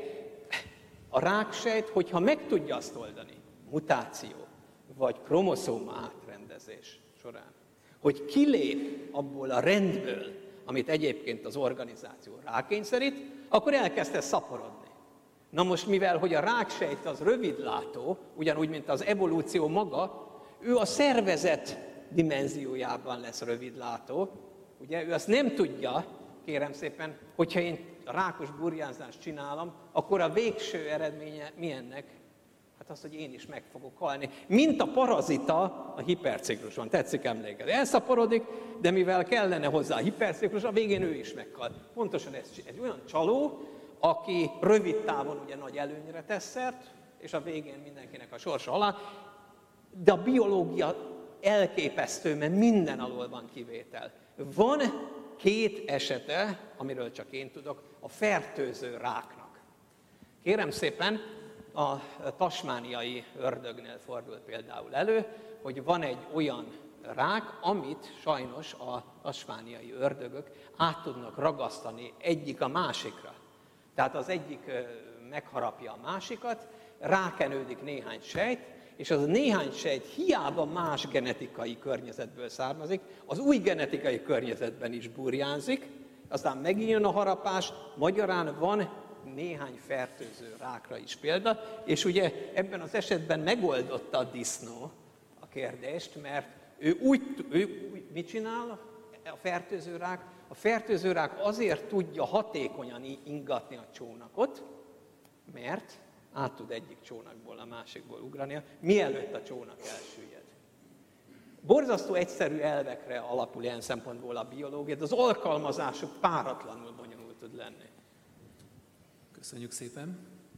a ráksejt, hogyha meg tudja azt oldani, mutáció vagy kromoszóma átrendezés során, hogy kilép abból a rendből, amit egyébként az organizáció rákényszerít, akkor elkezdte szaporodni. Na most, mivel hogy a ráksejt az rövidlátó, ugyanúgy, mint az evolúció maga, ő a szervezet dimenziójában lesz rövidlátó, ugye, ő azt nem tudja, kérem szépen, hogyha én rákos burjánzást csinálom, akkor a végső eredménye milyennek? Hát az, hogy én is meg fogok halni. Mint a parazita a hipercikluson, tetszik emlékezni. Elszaporodik, de mivel kellene hozzá a hiperciklus, a végén ő is meghal. Pontosan ez egy olyan csaló, aki rövid távon ugye nagy előnyre tesz szert, és a végén mindenkinek a sorsa alá. De a biológia elképesztő, mert minden alól van kivétel. Van két esete, amiről csak én tudok, a fertőző ráknak. Kérem szépen, a tasmániai ördögnél fordul például elő, hogy van egy olyan rák, amit sajnos a tasmániai ördögök át tudnak ragasztani egyik a másikra. Tehát az egyik megharapja a másikat, rákenődik néhány sejt, és az a néhány sejt hiába más genetikai környezetből származik, az új genetikai környezetben is burjánzik, aztán megint jön a harapás, magyarán van néhány fertőző rákra is példa, és ugye ebben az esetben megoldotta a disznó a kérdést, mert ő úgy, ő mit csinál a fertőző rák? A fertőző rák azért tudja hatékonyan ingatni a csónakot, mert át tud egyik csónakból a másikból ugrania, mielőtt a csónak elsüllyed. Borzasztó egyszerű elvekre alapul ilyen szempontból a biológia, de az alkalmazásuk páratlanul bonyolult tud lenni. Köszönjük szépen.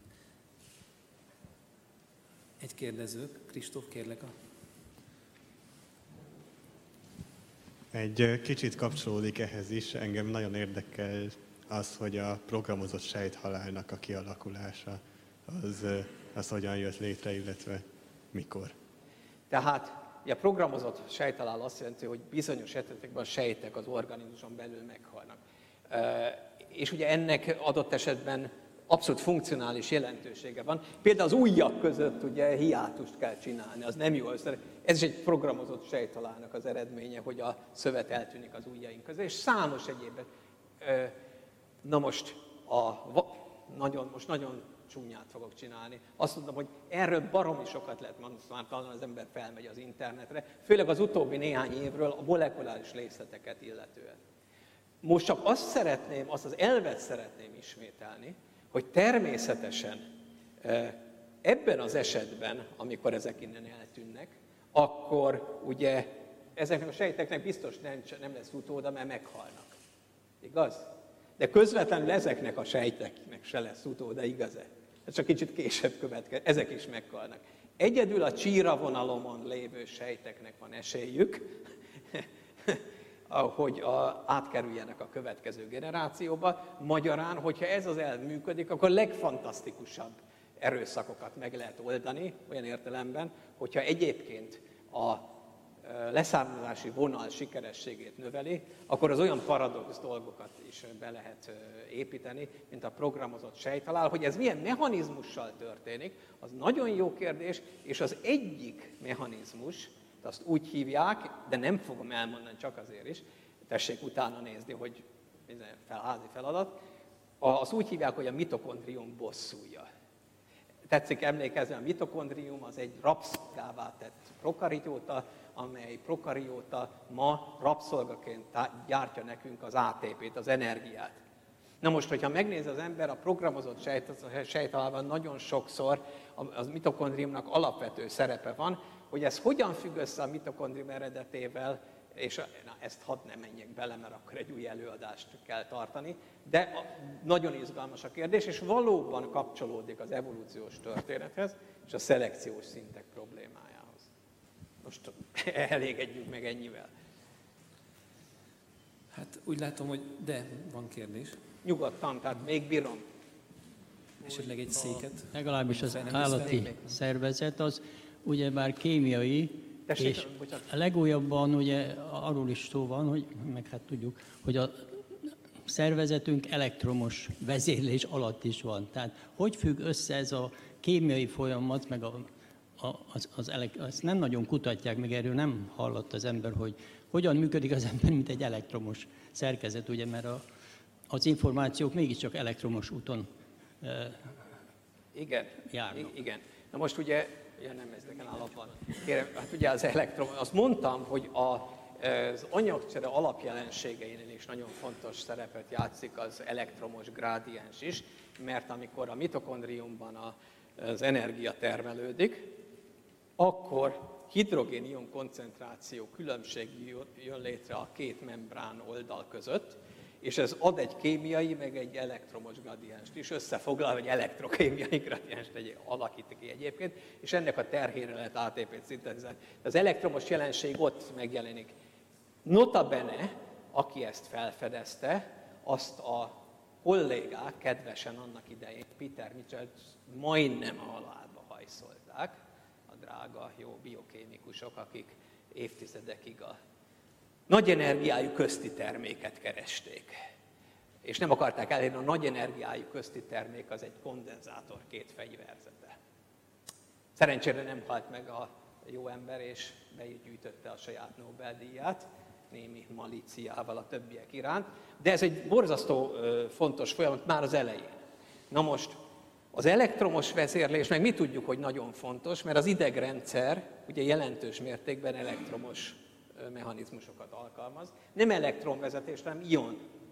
Egy kérdező, Kristóf, kérlek a... Egy kicsit kapcsolódik ehhez is, engem nagyon érdekel az, hogy a programozott sejthalálnak a kialakulása, az, az hogyan jött létre, illetve mikor. Tehát a programozott sejthalál azt jelenti, hogy bizonyos esetekben a sejtek az organizmuson belül meghalnak. És ugye ennek adott esetben abszolút funkcionális jelentősége van. Például az ujjak között ugye hiátust kell csinálni, az nem jó. Ez is egy programozott sejthalálnak az eredménye, hogy a szövet eltűnik az ujjaink között, és számos egyéb. Na most, a, nagyon, most nagyon csúnyát fogok csinálni. Azt mondom, hogy erről baromi sokat lehet mondani, már talán az ember felmegy az internetre, főleg az utóbbi néhány évről a molekuláris részleteket illetően. Most csak azt szeretném, azt az elvet szeretném ismételni, hogy természetesen ebben az esetben, amikor ezek innen eltűnnek, akkor ugye ezeknek a sejteknek biztos nem, nem lesz utóda, mert meghalnak. Igaz? De közvetlenül ezeknek a sejteknek se lesz utóda, igaz-e? Ez csak kicsit később következik, ezek is meghalnak. Egyedül a csíravonalomon lévő sejteknek van esélyük, hogy a, átkerüljenek a következő generációba. Magyarán, hogyha ez az elv működik, akkor legfantasztikusabb erőszakokat meg lehet oldani, olyan értelemben, hogyha egyébként a leszármazási vonal sikerességét növeli, akkor az olyan paradox dolgokat is be lehet építeni, mint a programozott sejthalál. Hogy ez milyen mechanizmussal történik, az nagyon jó kérdés, és az egyik mechanizmus, azt úgy hívják, de nem fogom elmondani csak azért is, tessék utána nézni, hogy bizony házi feladat, azt úgy hívják, hogy a mitokondrium bosszúja. Tetszik emlékezni, a mitokondrium az egy rabszolgává tett prokarióta, amely prokarióta ma rabszolgaként gyártja nekünk az á té pét, az energiát. Na most, hogyha megnéz az ember, a programozott sejthalálban nagyon sokszor a mitokondriumnak alapvető szerepe van, hogy ez hogyan függ össze a mitokondrium eredetével, és na, ezt hadd ne menjek bele, mert akkor egy új előadást kell tartani, de nagyon izgalmas a kérdés, és valóban kapcsolódik az evolúciós történethez és a szelekciós szintek problémájához. Most elégedjünk meg ennyivel. Hát úgy látom, hogy de, van kérdés. Nyugodtan, tehát még bírom. Esetleg egy széket. Legalábbis az állati szervezet az ugyebár kémiai, Tessék, és bocsánat. a legújabban ugye arról is szó van, hogy, meg hát tudjuk, hogy a szervezetünk elektromos vezérlés alatt is van. Tehát hogy függ össze ez a kémiai folyamat, meg a, a, az, az elek, azt nem nagyon kutatják, meg erről nem hallott az ember, hogy hogyan működik az ember, mint egy elektromos szerkezet, ugye, mert a, az információk mégiscsak elektromos úton e, igen, járnak. igen. Na most ugye, ja nem, ez nekem alapban. Kérem, hát ugye az elektrom, azt mondtam, hogy a, az anyagcsere alapjelenségeinél is nagyon fontos szerepet játszik az elektromos grádiens is, mert amikor a mitokondriumban a, az energia termelődik, akkor hidrogén-ion koncentráció különbség jön létre a két membrán oldal között, és ez ad egy kémiai, meg egy elektromos gradienst is, összefoglal, hogy elektrokémiai gradienst alakít ki egyébként, és ennek a terhére lehet á té pét szintetizálni. Az elektromos jelenség ott megjelenik. Nota bene, aki ezt felfedezte, azt a kollégák kedvesen annak idején, Peter Mitchell majdnem a halálba hajszolták, a drága, jó biokémikusok, akik évtizedekig a nagy energiájú közti terméket keresték. És nem akarták elérni, a nagy energiájú közti termék az egy kondenzátor két fegyverzete. Szerencsére nem halt meg a jó ember, és begyűjtötte a saját Nobel-díját, némi malíciával a többiek iránt, de ez egy borzasztó fontos folyamat már az elején. Na most, az elektromos vezérlés, meg mi tudjuk, hogy nagyon fontos, mert az idegrendszer ugye jelentős mértékben elektromos mechanizmusokat alkalmaz. Nem elektronvezetés, hanem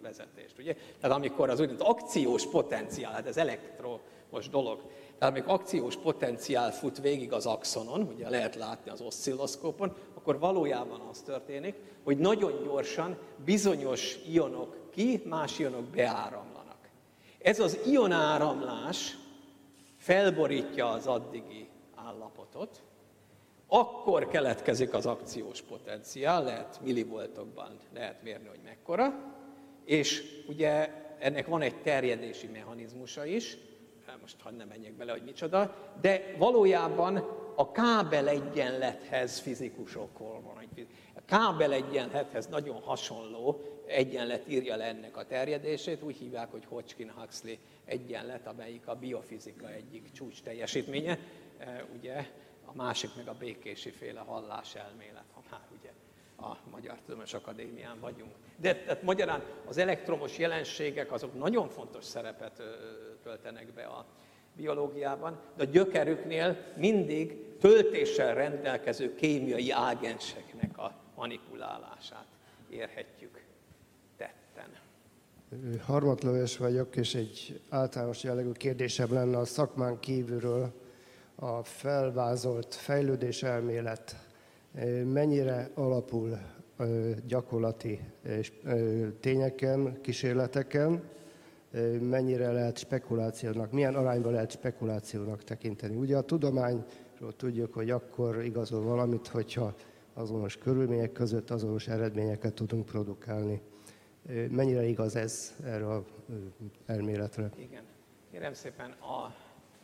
vezetést. Ugye? Tehát amikor az úgynevezett akciós potenciál, hát ez elektromos dolog, tehát amikor akciós potenciál fut végig az axonon, ugye lehet látni az oszcilloszkópon, akkor valójában az történik, hogy nagyon gyorsan bizonyos ionok ki, más ionok beáramlanak. Ez az ionáramlás felborítja az addigi állapotot, akkor keletkezik az akciós potenciál, lehet millivoltokban lehet mérni, hogy mekkora, és ugye ennek van egy terjedési mechanizmusa is, most hadd nem menjek bele, hogy micsoda, de valójában a kábel egyenlethez fizikusokról van. A kábel egyenlethez nagyon hasonló egyenlet írja le ennek a terjedését, úgy hívják, hogy Hodgkin-Huxley egyenlet, amelyik a biofizika egyik csúcs teljesítménye, ugye, a másik meg a békési féle halláselmélet, ha már ugye a Magyar Tudományos Akadémián vagyunk. De tehát magyarán az elektromos jelenségek azok nagyon fontos szerepet töltenek be a biológiában, de a gyökerüknél mindig töltéssel rendelkező kémiai ágenseknek a manipulálását érhetjük tetten. Harmat Lajos vagyok, és egy általános jellegű kérdésem lenne a szakmán kívülről. A felvázolt fejlődéselmélet mennyire alapul gyakorlati tényeken, kísérleteken, mennyire lehet spekulációnak, milyen arányban lehet spekulációnak tekinteni. Ugye a tudományról tudjuk, hogy akkor igazol valamit, hogyha azonos körülmények között azonos eredményeket tudunk produkálni. Mennyire igaz ez erre az elméletre? Igen. Kérem szépen, a,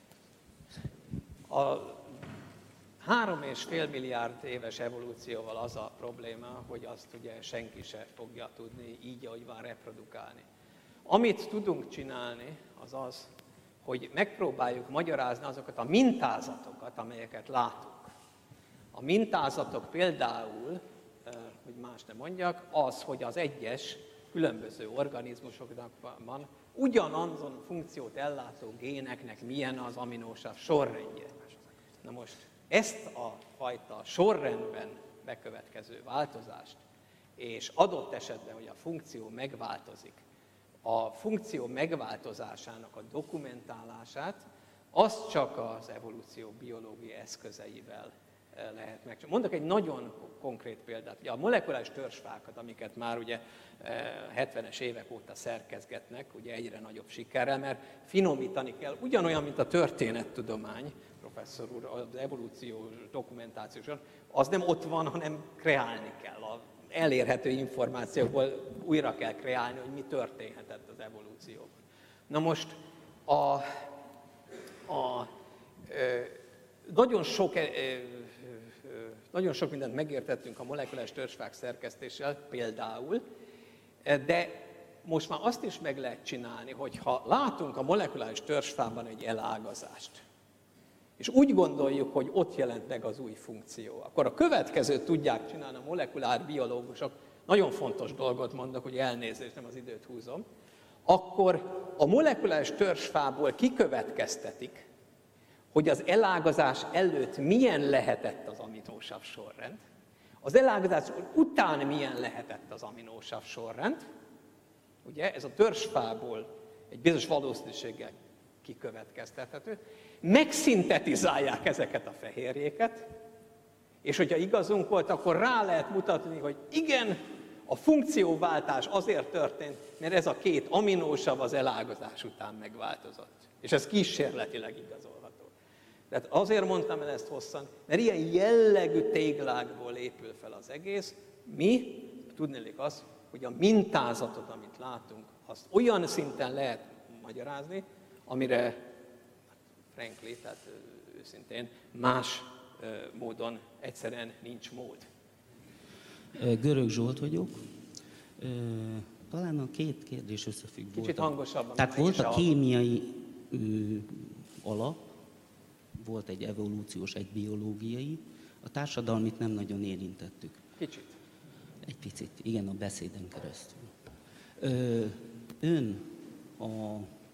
a három és fél milliárd éves evolúcióval az a probléma, hogy azt ugye senki se fogja tudni így, ahogy van, reprodukálni. Amit tudunk csinálni, az az, hogy megpróbáljuk magyarázni azokat a mintázatokat, amelyeket látunk. A mintázatok például, hogy más nem mondjak, az, hogy az egyes különböző organizmusoknak van ugyanazon funkciót ellátó géneknek milyen az aminósav sorrendje. Na most ezt a fajta sorrendben bekövetkező változást, és adott esetben, hogy a funkció megváltozik, a funkció megváltozásának a dokumentálását, azt csak az evolúció biológiai eszközeivel lehet megcsinálni. Mondok egy nagyon konkrét példát. Ugye a molekuláris törzsfákat, amiket már ugye hetvenes évek óta szerkezgetnek, ugye egyre nagyobb sikerrel, mert finomítani kell, ugyanolyan, mint a történettudomány, professzor úr, az evolúció dokumentációsan, az nem ott van, hanem kreálni kell. A elérhető információkból újra kell kreálni, hogy mi történhetett az evolúcióban. Na most a, a, ö, nagyon, sok, ö, ö, nagyon sok mindent megértettünk a molekuláris törzsfák szerkesztéssel például, de most már azt is meg lehet csinálni, hogy ha látunk a molekuláris törzsfában egy elágazást, és úgy gondoljuk, hogy ott jelent meg az új funkció, akkor a következőt tudják csinálni a molekulár biológusok, nagyon fontos dolgot mondok, hogy elnézést, nem az időt húzom, akkor a molekuláris törzsfából kikövetkeztetik, hogy az elágazás előtt milyen lehetett az aminósav sorrend, az elágazás után milyen lehetett az aminósav sorrend, ugye ez a törzsfából egy bizonyos valószínűséggel kikövetkeztethető, megszintetizálják ezeket a fehérjéket, és hogyha igazunk volt, akkor rá lehet mutatni, hogy igen, a funkcióváltás azért történt, mert ez a két aminósav az elágazás után megváltozott. És ez kísérletileg igazolható. Tehát azért mondtam el ezt hosszan, mert ilyen jellegű téglákból épül fel az egész. Mi, tudnélik az, hogy a mintázatot, amit látunk, azt olyan szinten lehet magyarázni, amire frankly, tehát őszintén más módon egyszerűen nincs mód. Görög Zsolt vagyok. Talán a két kérdés összefügg. Kicsit hangosabban. Tehát volt a kémiai ö, alap, volt egy evolúciós, egy biológiai, a társadalmit nem nagyon érintettük. Kicsit. Egy picit, igen, a beszéden keresztül. Ö, ön a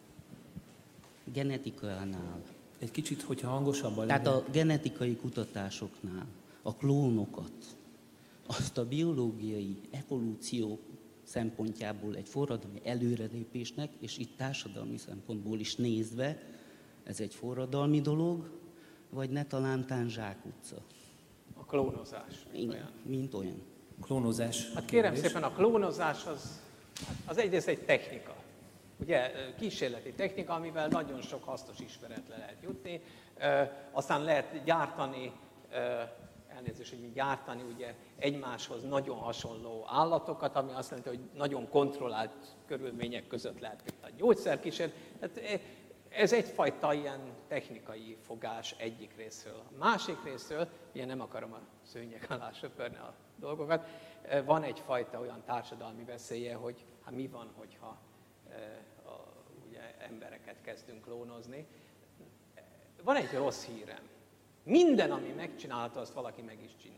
genetikánál, egy kicsit, hogyha hangosabban tehát legyen. a genetikai kutatásoknál a klónokat, azt a biológiai evolúció szempontjából egy forradalmi előrelépésnek, és itt társadalmi szempontból is nézve, ez egy forradalmi dolog, vagy ne talántán zsákutca? A klónozás. Mint olyan. Mint olyan. Klónozás. Hát kérem szépen, a klónozás az, az egyrészt egy technika. Ugye kísérleti technika, amivel nagyon sok hasznos ismeretre lehet jutni. Aztán lehet gyártani, elnézést, hogy gyártani ugye egymáshoz nagyon hasonló állatokat, ami azt jelenti, hogy nagyon kontrollált körülmények között lehet például gyógyszerkísérlet. Hát ez egyfajta ilyen technikai fogás egyik részről. A másik részről, ugye nem akarom a szőnyeg alá söpörni a dolgokat, van egyfajta olyan társadalmi veszélye, hogy hát mi van, hogyha a, ugye, embereket kezdünk klónozni. Van egy rossz hírem. Minden, ami megcsinálható, azt valaki meg is csinálja.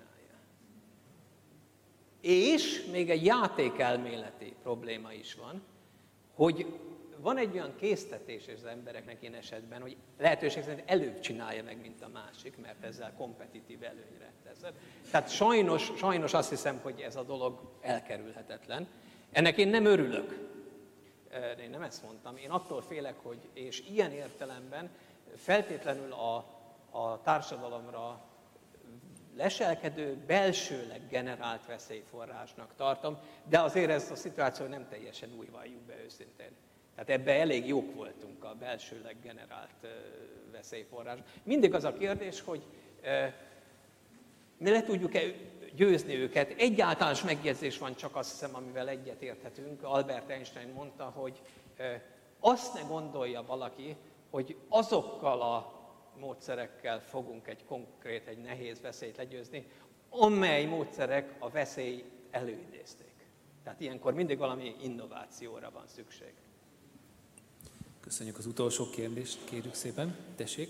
És még egy játékelméleti probléma is van, hogy van egy olyan késztetés az embereknek ilyen esetben, hogy lehetőség szerint előbb csinálja meg, mint a másik, mert ezzel kompetitív előnyre teszed. Tehát sajnos, sajnos azt hiszem, hogy ez a dolog elkerülhetetlen. Ennek én nem örülök. Én nem ezt mondtam. Én attól félek, hogy, és ilyen értelemben feltétlenül a, a társadalomra leselkedő, belsőleg generált veszélyforrásnak tartom, de azért ez a szituáció nem teljesen új, valljuk be őszintén. Tehát ebben elég jók voltunk a belsőleg generált uh, veszélyforrás. Mindig az a kérdés, hogy uh, mi le tudjuk-e győzni őket. Egy általános megjegyzés van csak, azt hiszem, amivel egyet érthetünk. Albert Einstein mondta, hogy uh, azt ne gondolja valaki, hogy azokkal a módszerekkel fogunk egy konkrét, egy nehéz veszélyt legyőzni, amely módszerek a veszélyt előidézték. Tehát ilyenkor mindig valami innovációra van szükség. Köszönjük az utolsó kérdést, kérjük szépen. Tessék.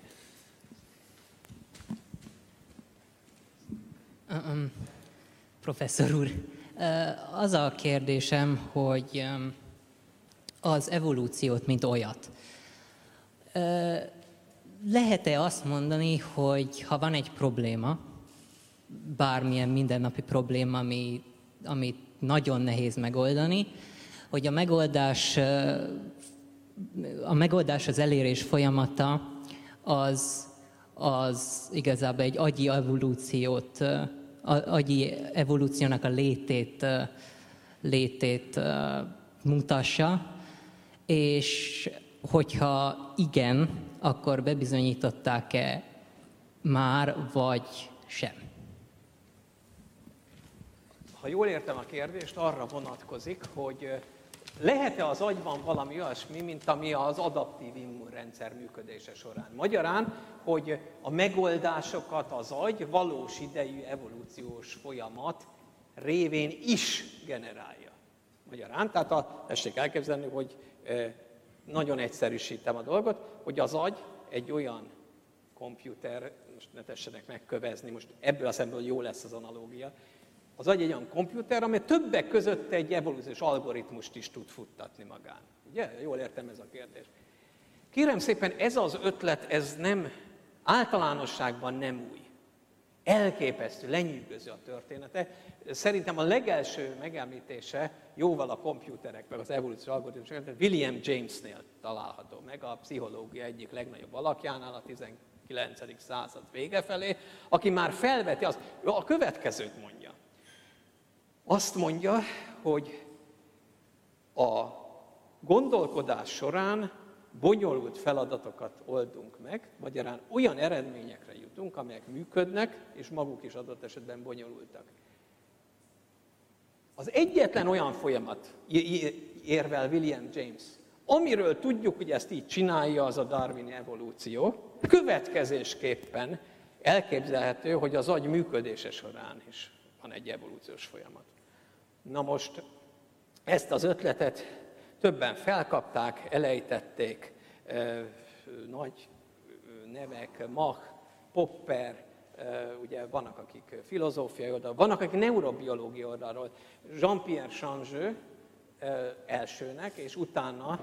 Um, professzor úr, az a kérdésem, hogy az evolúciót, mint olyat, lehet-e azt mondani, hogy ha van egy probléma, bármilyen mindennapi probléma, ami, amit nagyon nehéz megoldani, hogy a megoldás, a megoldás az elérés folyamata az, az igazából egy agyi evolúciót, agyi evolúciónak a létét, létét mutassa, és hogyha igen, akkor bebizonyították-e már, vagy sem? Ha jól értem a kérdést, arra vonatkozik, hogy lehet-e az agyban valami olyasmi, mint ami az adaptív immunrendszer működése során. Magyarán, hogy a megoldásokat az agy valós idejű evolúciós folyamat révén is generálja. Magyarán, tehát a, tessék elképzelni, hogy nagyon egyszerűsítem a dolgot, hogy az agy egy olyan komputer, most ne tessenek megkövezni, most ebből a szemből jó lesz az analógia, az agy egy olyan komputer, amely többek között egy evolúciós algoritmust is tud futtatni magán. Ugye? Jól értem ez a kérdés. Kérem szépen, ez az ötlet, ez nem, általánosságban nem új. Elképesztő, lenyűgöző a története. Szerintem a legelső megemlítése jóval a komputerek, meg az evolúciós algoritmusok, William Jamesnél található meg, a pszichológia egyik legnagyobb alakjánál a tizenkilencedik század vége felé, aki már felveti azt, a következőt mondja. Azt mondja, hogy a gondolkodás során bonyolult feladatokat oldunk meg, magyarán olyan eredményekre jutunk, amelyek működnek, és maguk is adott esetben bonyolultak. Az egyetlen olyan folyamat, érvel William James, amiről tudjuk, hogy ezt így csinálja, az a darwini evolúció, következésképpen elképzelhető, hogy az agy működése során is van egy evolúciós folyamat. Na most ezt az ötletet többen felkapták, elejtették, nagy nevek, Mach, Popper, ugye vannak, akik filozófiai oldalról, vannak, akik neurobiológiai oldalról, Jean-Pierre Changeux elsőnek, és utána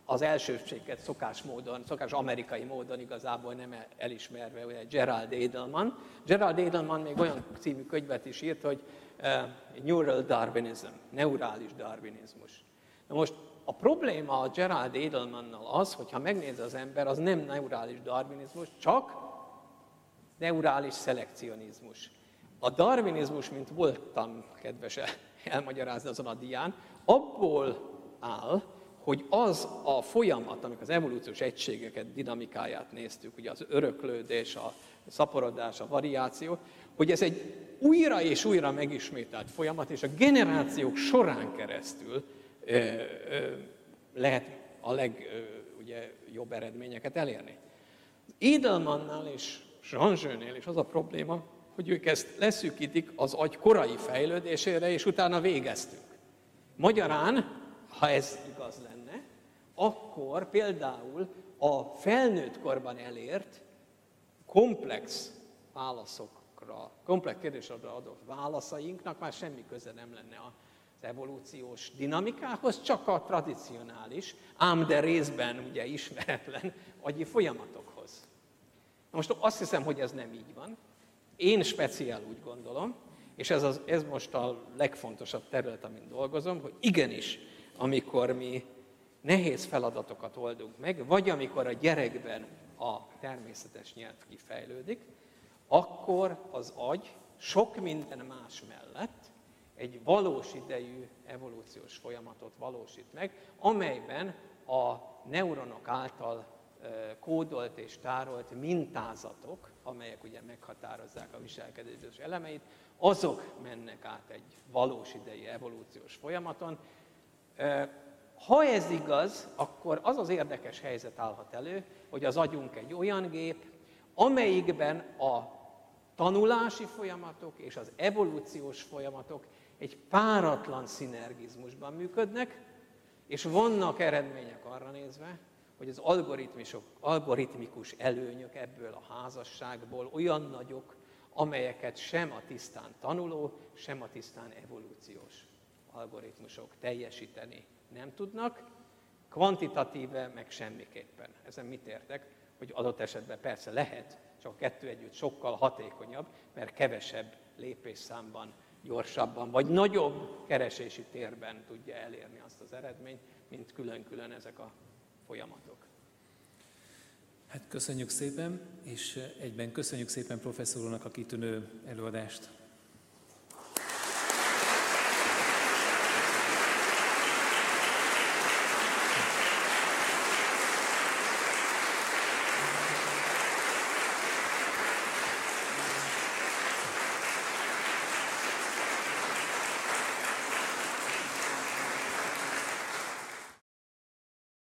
az elsőbséget szokás módon, szokás amerikai módon igazából nem elismerve, ugye Gerald Edelman. Gerald Edelman még olyan című könyvet is írt, hogy uh, Neural Darwinism, neurális darwinizmus. Na most a probléma a Gerald Edelmannal az, hogyha megnézi az ember, az nem neurális darwinizmus, csak neurális szelekcionizmus. A darwinizmus, mint voltam kedves elmagyarázni azon a dián, abból áll, hogy az a folyamat, amikor az evolúciós egységeket, dinamikáját néztük, ugye az öröklődés, a szaporodás, a variáció, hogy ez egy újra és újra megismételt folyamat, és a generációk során keresztül ö, ö, lehet a legjobb eredményeket elérni. Edelmannál és Jean-Genél is az a probléma, hogy ők ezt leszűkítik az agy korai fejlődésére, és utána végeztünk. Magyarán, ha ez igaz lenne, akkor például a felnőtt korban elért komplex válaszokra, komplex kérdésre adott válaszainknak már semmi köze nem lenne az evolúciós dinamikához, csak a tradicionális, ám de részben ugye ismeretlen agyi folyamatokhoz. Na most azt hiszem, hogy ez nem így van. Én speciál úgy gondolom, és ez, az, ez most a legfontosabb terület, amin dolgozom, hogy igenis, amikor mi nehéz feladatokat oldunk meg, vagy amikor a gyerekben a természetes nyelv kifejlődik, akkor az agy sok minden más mellett egy valós idejű evolúciós folyamatot valósít meg, amelyben a neuronok által kódolt és tárolt mintázatok, amelyek ugye meghatározzák a viselkedés elemeit, azok mennek át egy valós idei evolúciós folyamaton. Ha ez igaz, akkor az az érdekes helyzet állhat elő, hogy az agyunk egy olyan gép, amelyikben a tanulási folyamatok és az evolúciós folyamatok egy páratlan szinergizmusban működnek, és vannak eredmények arra nézve, hogy az algoritmikus előnyök ebből a házasságból olyan nagyok, amelyeket sem a tisztán tanuló, sem a tisztán evolúciós algoritmusok teljesíteni nem tudnak, kvantitatíve meg semmiképpen. Ezen mit értek? Hogy adott esetben persze lehet, csak a kettő együtt sokkal hatékonyabb, mert kevesebb lépésszámban, gyorsabban, vagy nagyobb keresési térben tudja elérni azt az eredményt, mint külön-külön ezek a folyamatok. Hát köszönjük szépen, és egyben köszönjük szépen professzor úrnak a kitűnő előadást.